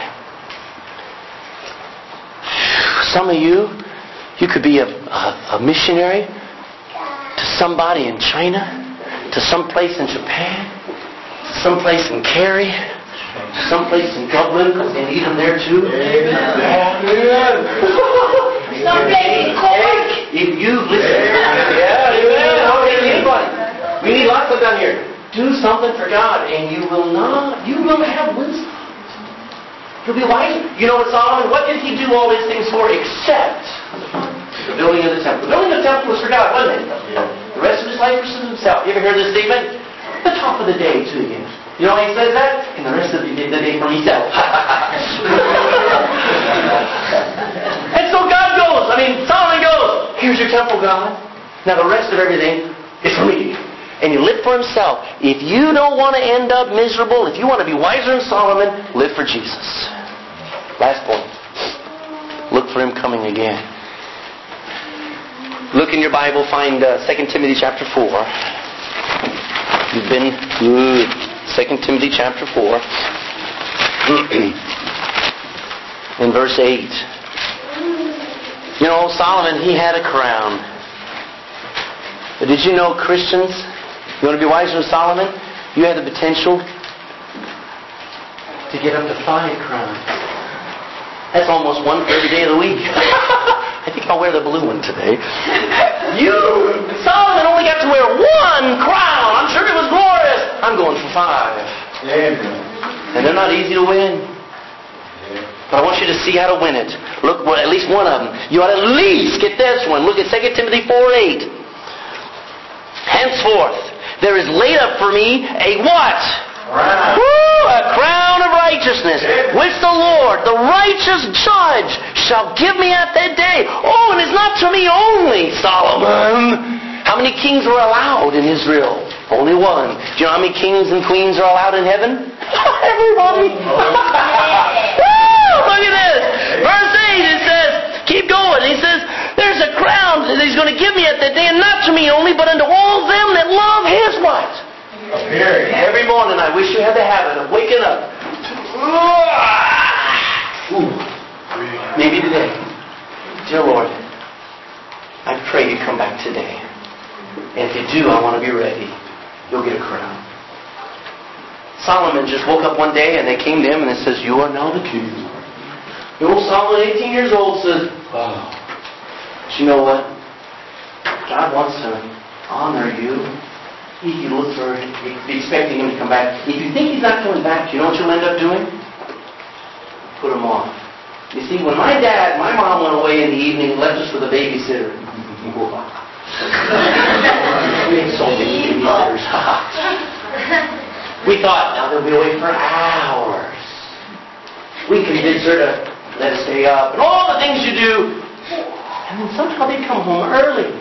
Some of you, you could be a, a, a missionary to somebody in China, to someplace in Japan, to someplace in Cary, to someplace in Dublin, because they need them there too. Someplace in Cork. If you listen, yeah, amen. I'll take anybody. We need lots of them here. Do something for God, and you will not. You will have wisdom. You'll be wise. You know what Solomon? What did he do all these things for except the building of the temple? The building of the temple was for God, wasn't it? Yeah. The rest of his life was for himself. You ever hear this statement? The top of the day to you. You know why he says that? And the rest of the day, the day for himself. And so God goes. I mean, Solomon goes. Here's your temple, God. Now the rest of everything is for me. And you live for himself. If you don't want to end up miserable, if you want to be wiser than Solomon, live for Jesus. Last point. Look for him coming again. Look in your Bible, find uh, Second Timothy chapter four. You've been good. Second Timothy chapter four. In verse eight. You know, Solomon, he had a crown. But did you know, Christians, you want to be wiser than Solomon? You have the potential to get up to five crowns. That's almost one for every day of the week. I think I'll wear the blue one today. You, Solomon only got to wear one crown. I'm sure it was glorious. I'm going for five. And they're not easy to win. But I want you to see how to win it. Look, well, at least one of them. You ought to at least get this one. Look at Second Timothy four eight. Henceforth, there is laid up for me a what? Crown. Woo, a crown of righteousness, which the Lord, the righteous judge, shall give me at that day. Oh, and it's not to me only, Solomon. How many kings were allowed in Israel? Only one. Do you know how many kings and queens are allowed in heaven? Everybody. Look at this. Verse eight, it says, keep going. He says, there's a crown that He's going to give me at that day, and not to me only, but unto all them that love His what? Every morning I wish you had the habit of waking up. Ooh. Maybe today. Dear Lord, I pray You come back today. And if You do, I want to be ready. You'll get a crown. Solomon just woke up one day and they came to him and it says, you are now the king. The old Solomon, eighteen years old, says, wow. But you know what? God wants to honor you. He look for, he'd be expecting Him to come back. If you think He's not coming back, you know what you'll end up doing? Put Him off. You see, when my dad, my mom went away in the evening and left us with a babysitter. We had so many babysitters. We thought, now they'll be away for hours. We convinced her to let us stay up and all the things you do. And then somehow they'd come home early.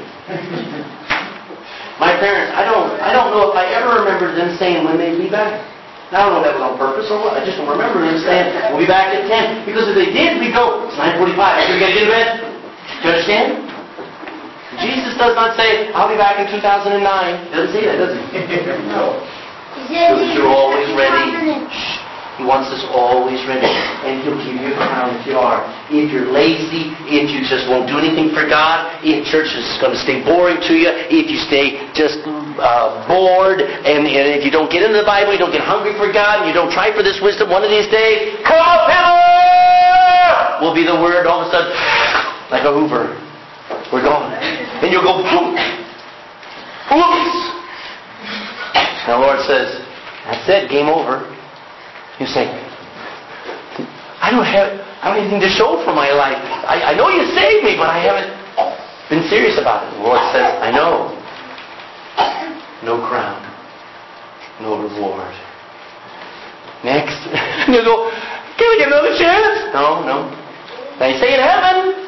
My parents, I don't I don't know if I ever remembered them saying when they'd be back. I don't know if that was on purpose or what. I just don't remember them saying, we'll be back at ten. Because if they did, we'd go, it's nine forty-five. I we got to get to bed. Do you understand? Jesus does not say, I'll be back in two thousand nine. He doesn't say that, does He? No. Because you're always ready. He wants us always ready. And He'll give you a crown if you are. If you're lazy, if you just won't do anything for God, if church is going to stay boring to you, if you stay just uh, bored, and, and if you don't get into the Bible, you don't get hungry for God, and you don't try for this wisdom, one of these days, come up hither! Will be the word all of a sudden, like a Hoover. We're gone. And you'll go, boom. Oops. And the Lord says, that's it, game over. You say, I don't have, I don't have anything to show for my life. I, I know You saved me, but I haven't been serious about it. The Lord says, I know. No crown. No reward. Next. And you go, can we get another chance? No, no. They say in heaven.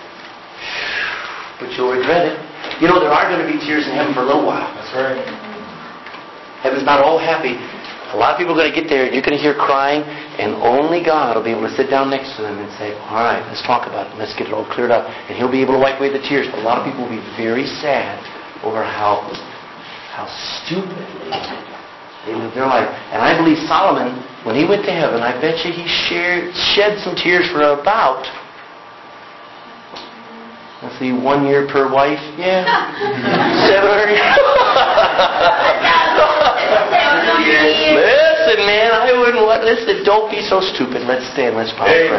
But you'll regret it. You know, there are going to be tears in heaven for a little while. That's right. Heaven's not all happy. A lot of people are going to get there, and you're going to hear crying, and only God will be able to sit down next to them and say, all right, let's talk about it. Let's get it all cleared up. And He'll be able to wipe away the tears. But a lot of people will be very sad over how, how stupidly they lived their life. And I believe Solomon, when he went to heaven, I bet you he shared, shed some tears for about... Let's see, one year per wife? Yeah. Seven hundred Listen, man, I wouldn't want... Listen, don't be so stupid. Let's stand. Let's bow for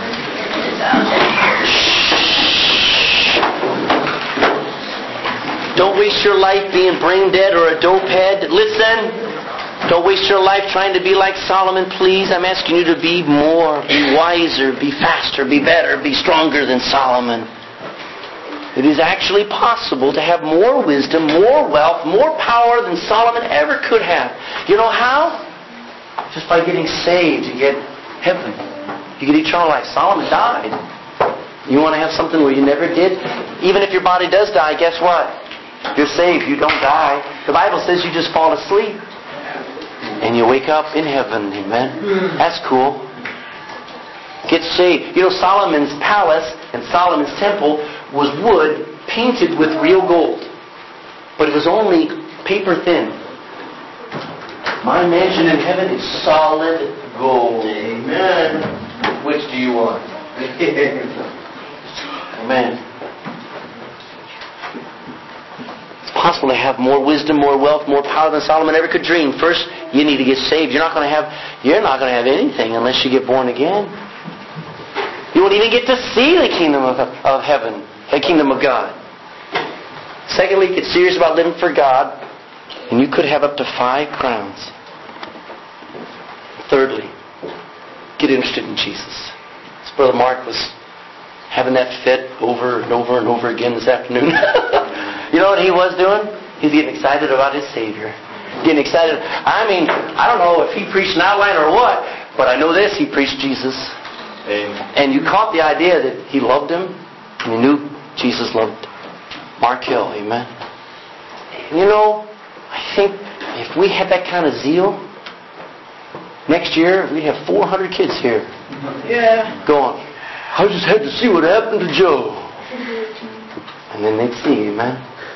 Don't waste your life being brain dead or a dope head. Listen. Don't waste your life trying to be like Solomon, please. I'm asking you to be more, be wiser, be faster, be better, be stronger than Solomon. It is actually possible to have more wisdom, more wealth, more power than Solomon ever could have. You know how? Just by getting saved, you get heaven. You get eternal life. Solomon died. You want to have something where you never did? Even if your body does die, guess what? You're saved. You don't die. The Bible says you just fall asleep. And you wake up in heaven. Amen? That's cool. Get saved. You know, Solomon's palace and Solomon's temple was wood painted with real gold. But it was only paper thin. My mansion in heaven is solid gold. Amen. Which do you want? Amen. It's possible to have more wisdom, more wealth, more power than Solomon ever could dream. First, you need to get saved. You're not going to have you're not going to have anything unless you get born again. You won't even get to see the kingdom of, of heaven, the kingdom of God. Secondly, get serious about living for God, and you could have up to five crowns. Thirdly, get interested in Jesus. As Brother Mark was having that fit over and over and over again this afternoon. You know what he was doing? He's getting excited about his Savior. Getting excited. I mean, I don't know if he preached an outline or what, but I know this, he preached Jesus. Amen. And you caught the idea that he loved him, and you knew Jesus loved Mark Hill. Amen. And you know, I think if we had that kind of zeal, next year we'd have four hundred kids here. Yeah. Going, I just had to see what happened to Joe. And then they'd see, amen.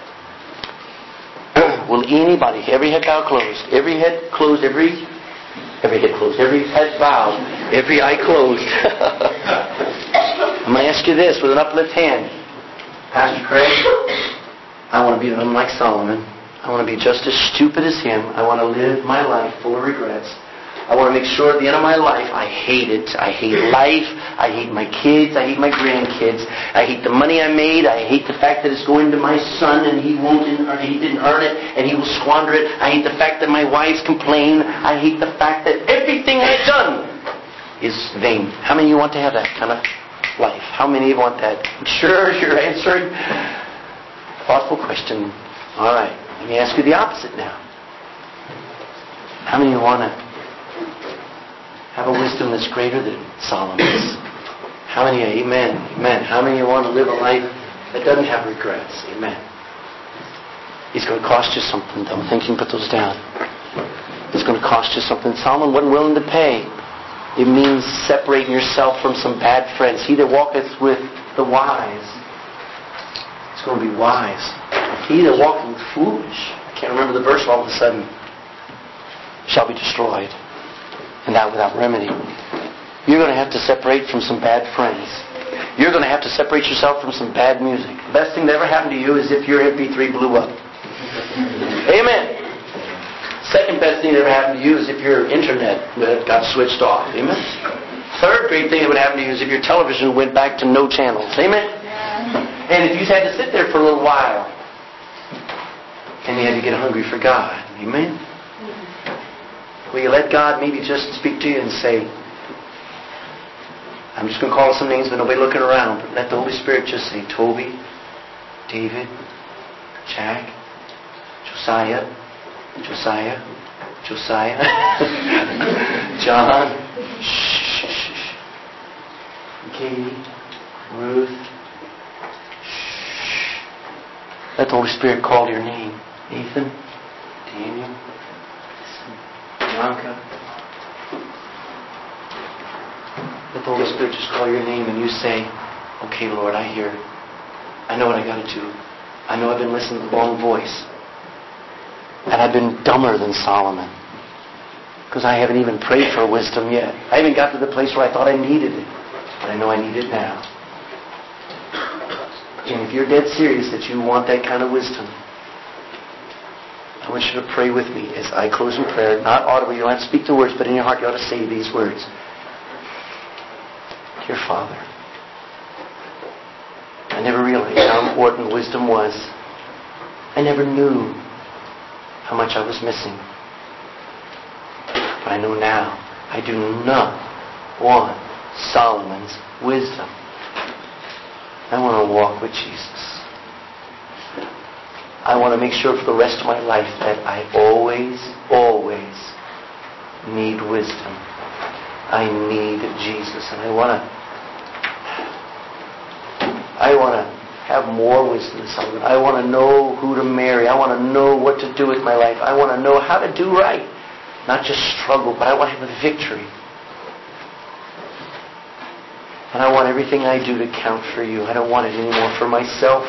Will anybody, every head bow closed, every head closed, every every head closed, every head bowed, every eye closed. I'm going to ask you this with an uplift hand. Pastor Craig, I want to be unlike Solomon. I want to be just as stupid as him. I want to live my life full of regrets. I want to make sure at the end of my life I hate it. I hate life. I hate my kids. I hate my grandkids. I hate the money I made. I hate the fact that it's going to my son and he won't. He didn't earn it and he will squander it. I hate the fact that my wives complain. I hate the fact that everything I've done is vain. How many of you want to have that kind of life? How many of you want that? I'm sure you're answering. Thoughtful question. All right. Let me ask you the opposite now. How many of you want to have a wisdom that's greater than Solomon's? How many? Amen. Amen. How many of you want to live a life that doesn't have regrets? Amen. It's going to cost you something, though. I think you can put those down. It's going to cost you something Solomon wasn't willing to pay. It means separating yourself from some bad friends. He that walketh with the wise is going to be wise. He that walketh with foolish, I can't remember the verse all of a sudden, shall be destroyed. And that without remedy. You're going to have to separate from some bad friends. You're going to have to separate yourself from some bad music. The best thing that ever happened to you is if your M P three blew up. Amen. Second best thing that ever happened to you is if your internet got switched off. Amen. Third great thing that would happen to you is if your television went back to no channels. Amen. And if you had to sit there for a little while and you had to get hungry for God. Amen. Will you let God maybe just speak to you and say, I'm just going to call some names, but nobody looking around. But let the Holy Spirit just say, Toby, David, Jack, Josiah, Josiah, Josiah, John, shh, shh, shh, Katie, Ruth, shh. Let the Holy Spirit call your name. Nathan, Daniel, Bianca. Let the Holy Spirit just call your name and you say, okay, Lord, I hear it. I know what I got to do. I know I've been listening to the wrong voice. And I've been dumber than Solomon. Because I haven't even prayed for wisdom yet. I haven't got to the place where I thought I needed it. But I know I need it now. And if you're dead serious that you want that kind of wisdom, I want you to pray with me as I close in prayer. Not audibly, you don't have to speak the words, but in your heart you ought to say these words. Dear Father, I never realized how important wisdom was. I never knew how much I was missing. But I know now, I do not want Solomon's wisdom. I want to walk with Jesus. I want to make sure for the rest of my life that I always, always need wisdom. I need Jesus. And I want to I want to have more wisdom than Solomon. I want to know who to marry. I want to know what to do with my life. I want to know how to do right. Not just struggle, but I want to have a victory. And I want everything I do to count for you. I don't want it anymore for myself.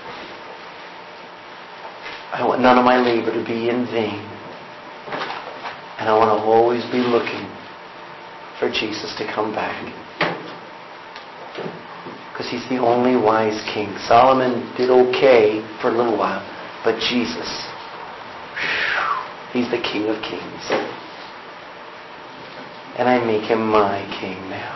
I want none of my labor to be in vain. And I want to always be looking for Jesus to come back. Because he's the only wise king. Solomon did okay for a little while. But Jesus, he's the King of Kings. And I make him my king now.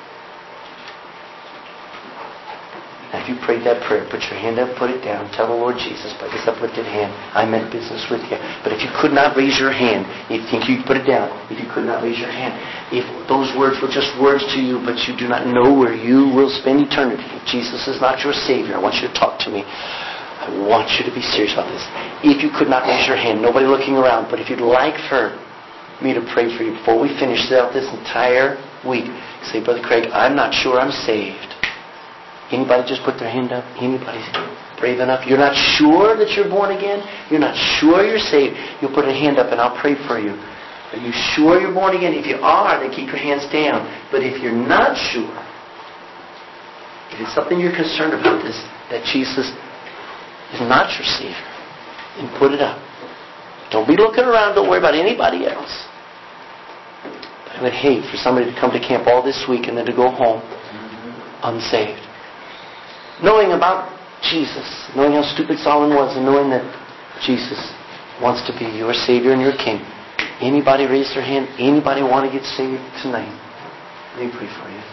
Now, if you prayed that prayer, put your hand up, put it down. Tell the Lord Jesus by this uplifted hand, I meant business with you. But if you could not raise your hand, if you think you put it down, if you could not raise your hand, if those words were just words to you, but you do not know where you will spend eternity, if Jesus is not your Savior, I want you to talk to me. I want you to be serious about this. If you could not raise your hand, nobody looking around, but if you'd like for me to pray for you before we finish out this entire week. Say, Brother Craig, I'm not sure I'm saved. Anybody just put their hand up? Anybody brave enough? You're not sure that you're born again? You're not sure you're saved? You'll put a hand up and I'll pray for you. Are you sure you're born again? If you are, then keep your hands down. But if you're not sure, if it's something you're concerned about, is that Jesus is not your Savior, then put it up. Don't be looking around. Don't worry about anybody else. But I would hate for somebody to come to camp all this week and then to go home unsaved. Knowing about Jesus, knowing how stupid Solomon was, and knowing that Jesus wants to be your Savior and your King. Anybody raise their hand? Anybody want to get saved tonight? Let me pray for you.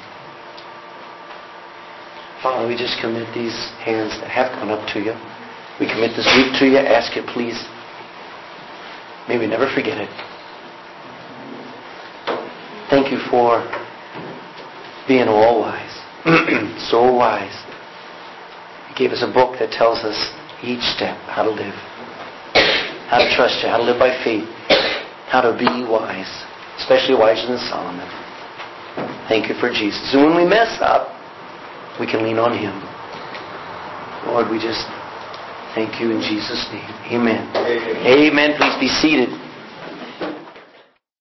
Father, we just commit these hands that have gone up to you. We commit this week to you. Ask you, please. May we never forget it. Thank you for being all wise. So wise. You gave us a book that tells us each step how to live. How to trust you. How to live by faith. How to be wise. Especially wiser than Solomon. Thank you for Jesus. And when we mess up, we can lean on Him. Lord, we just thank you in Jesus' name. Amen. Amen. Amen. Please be seated.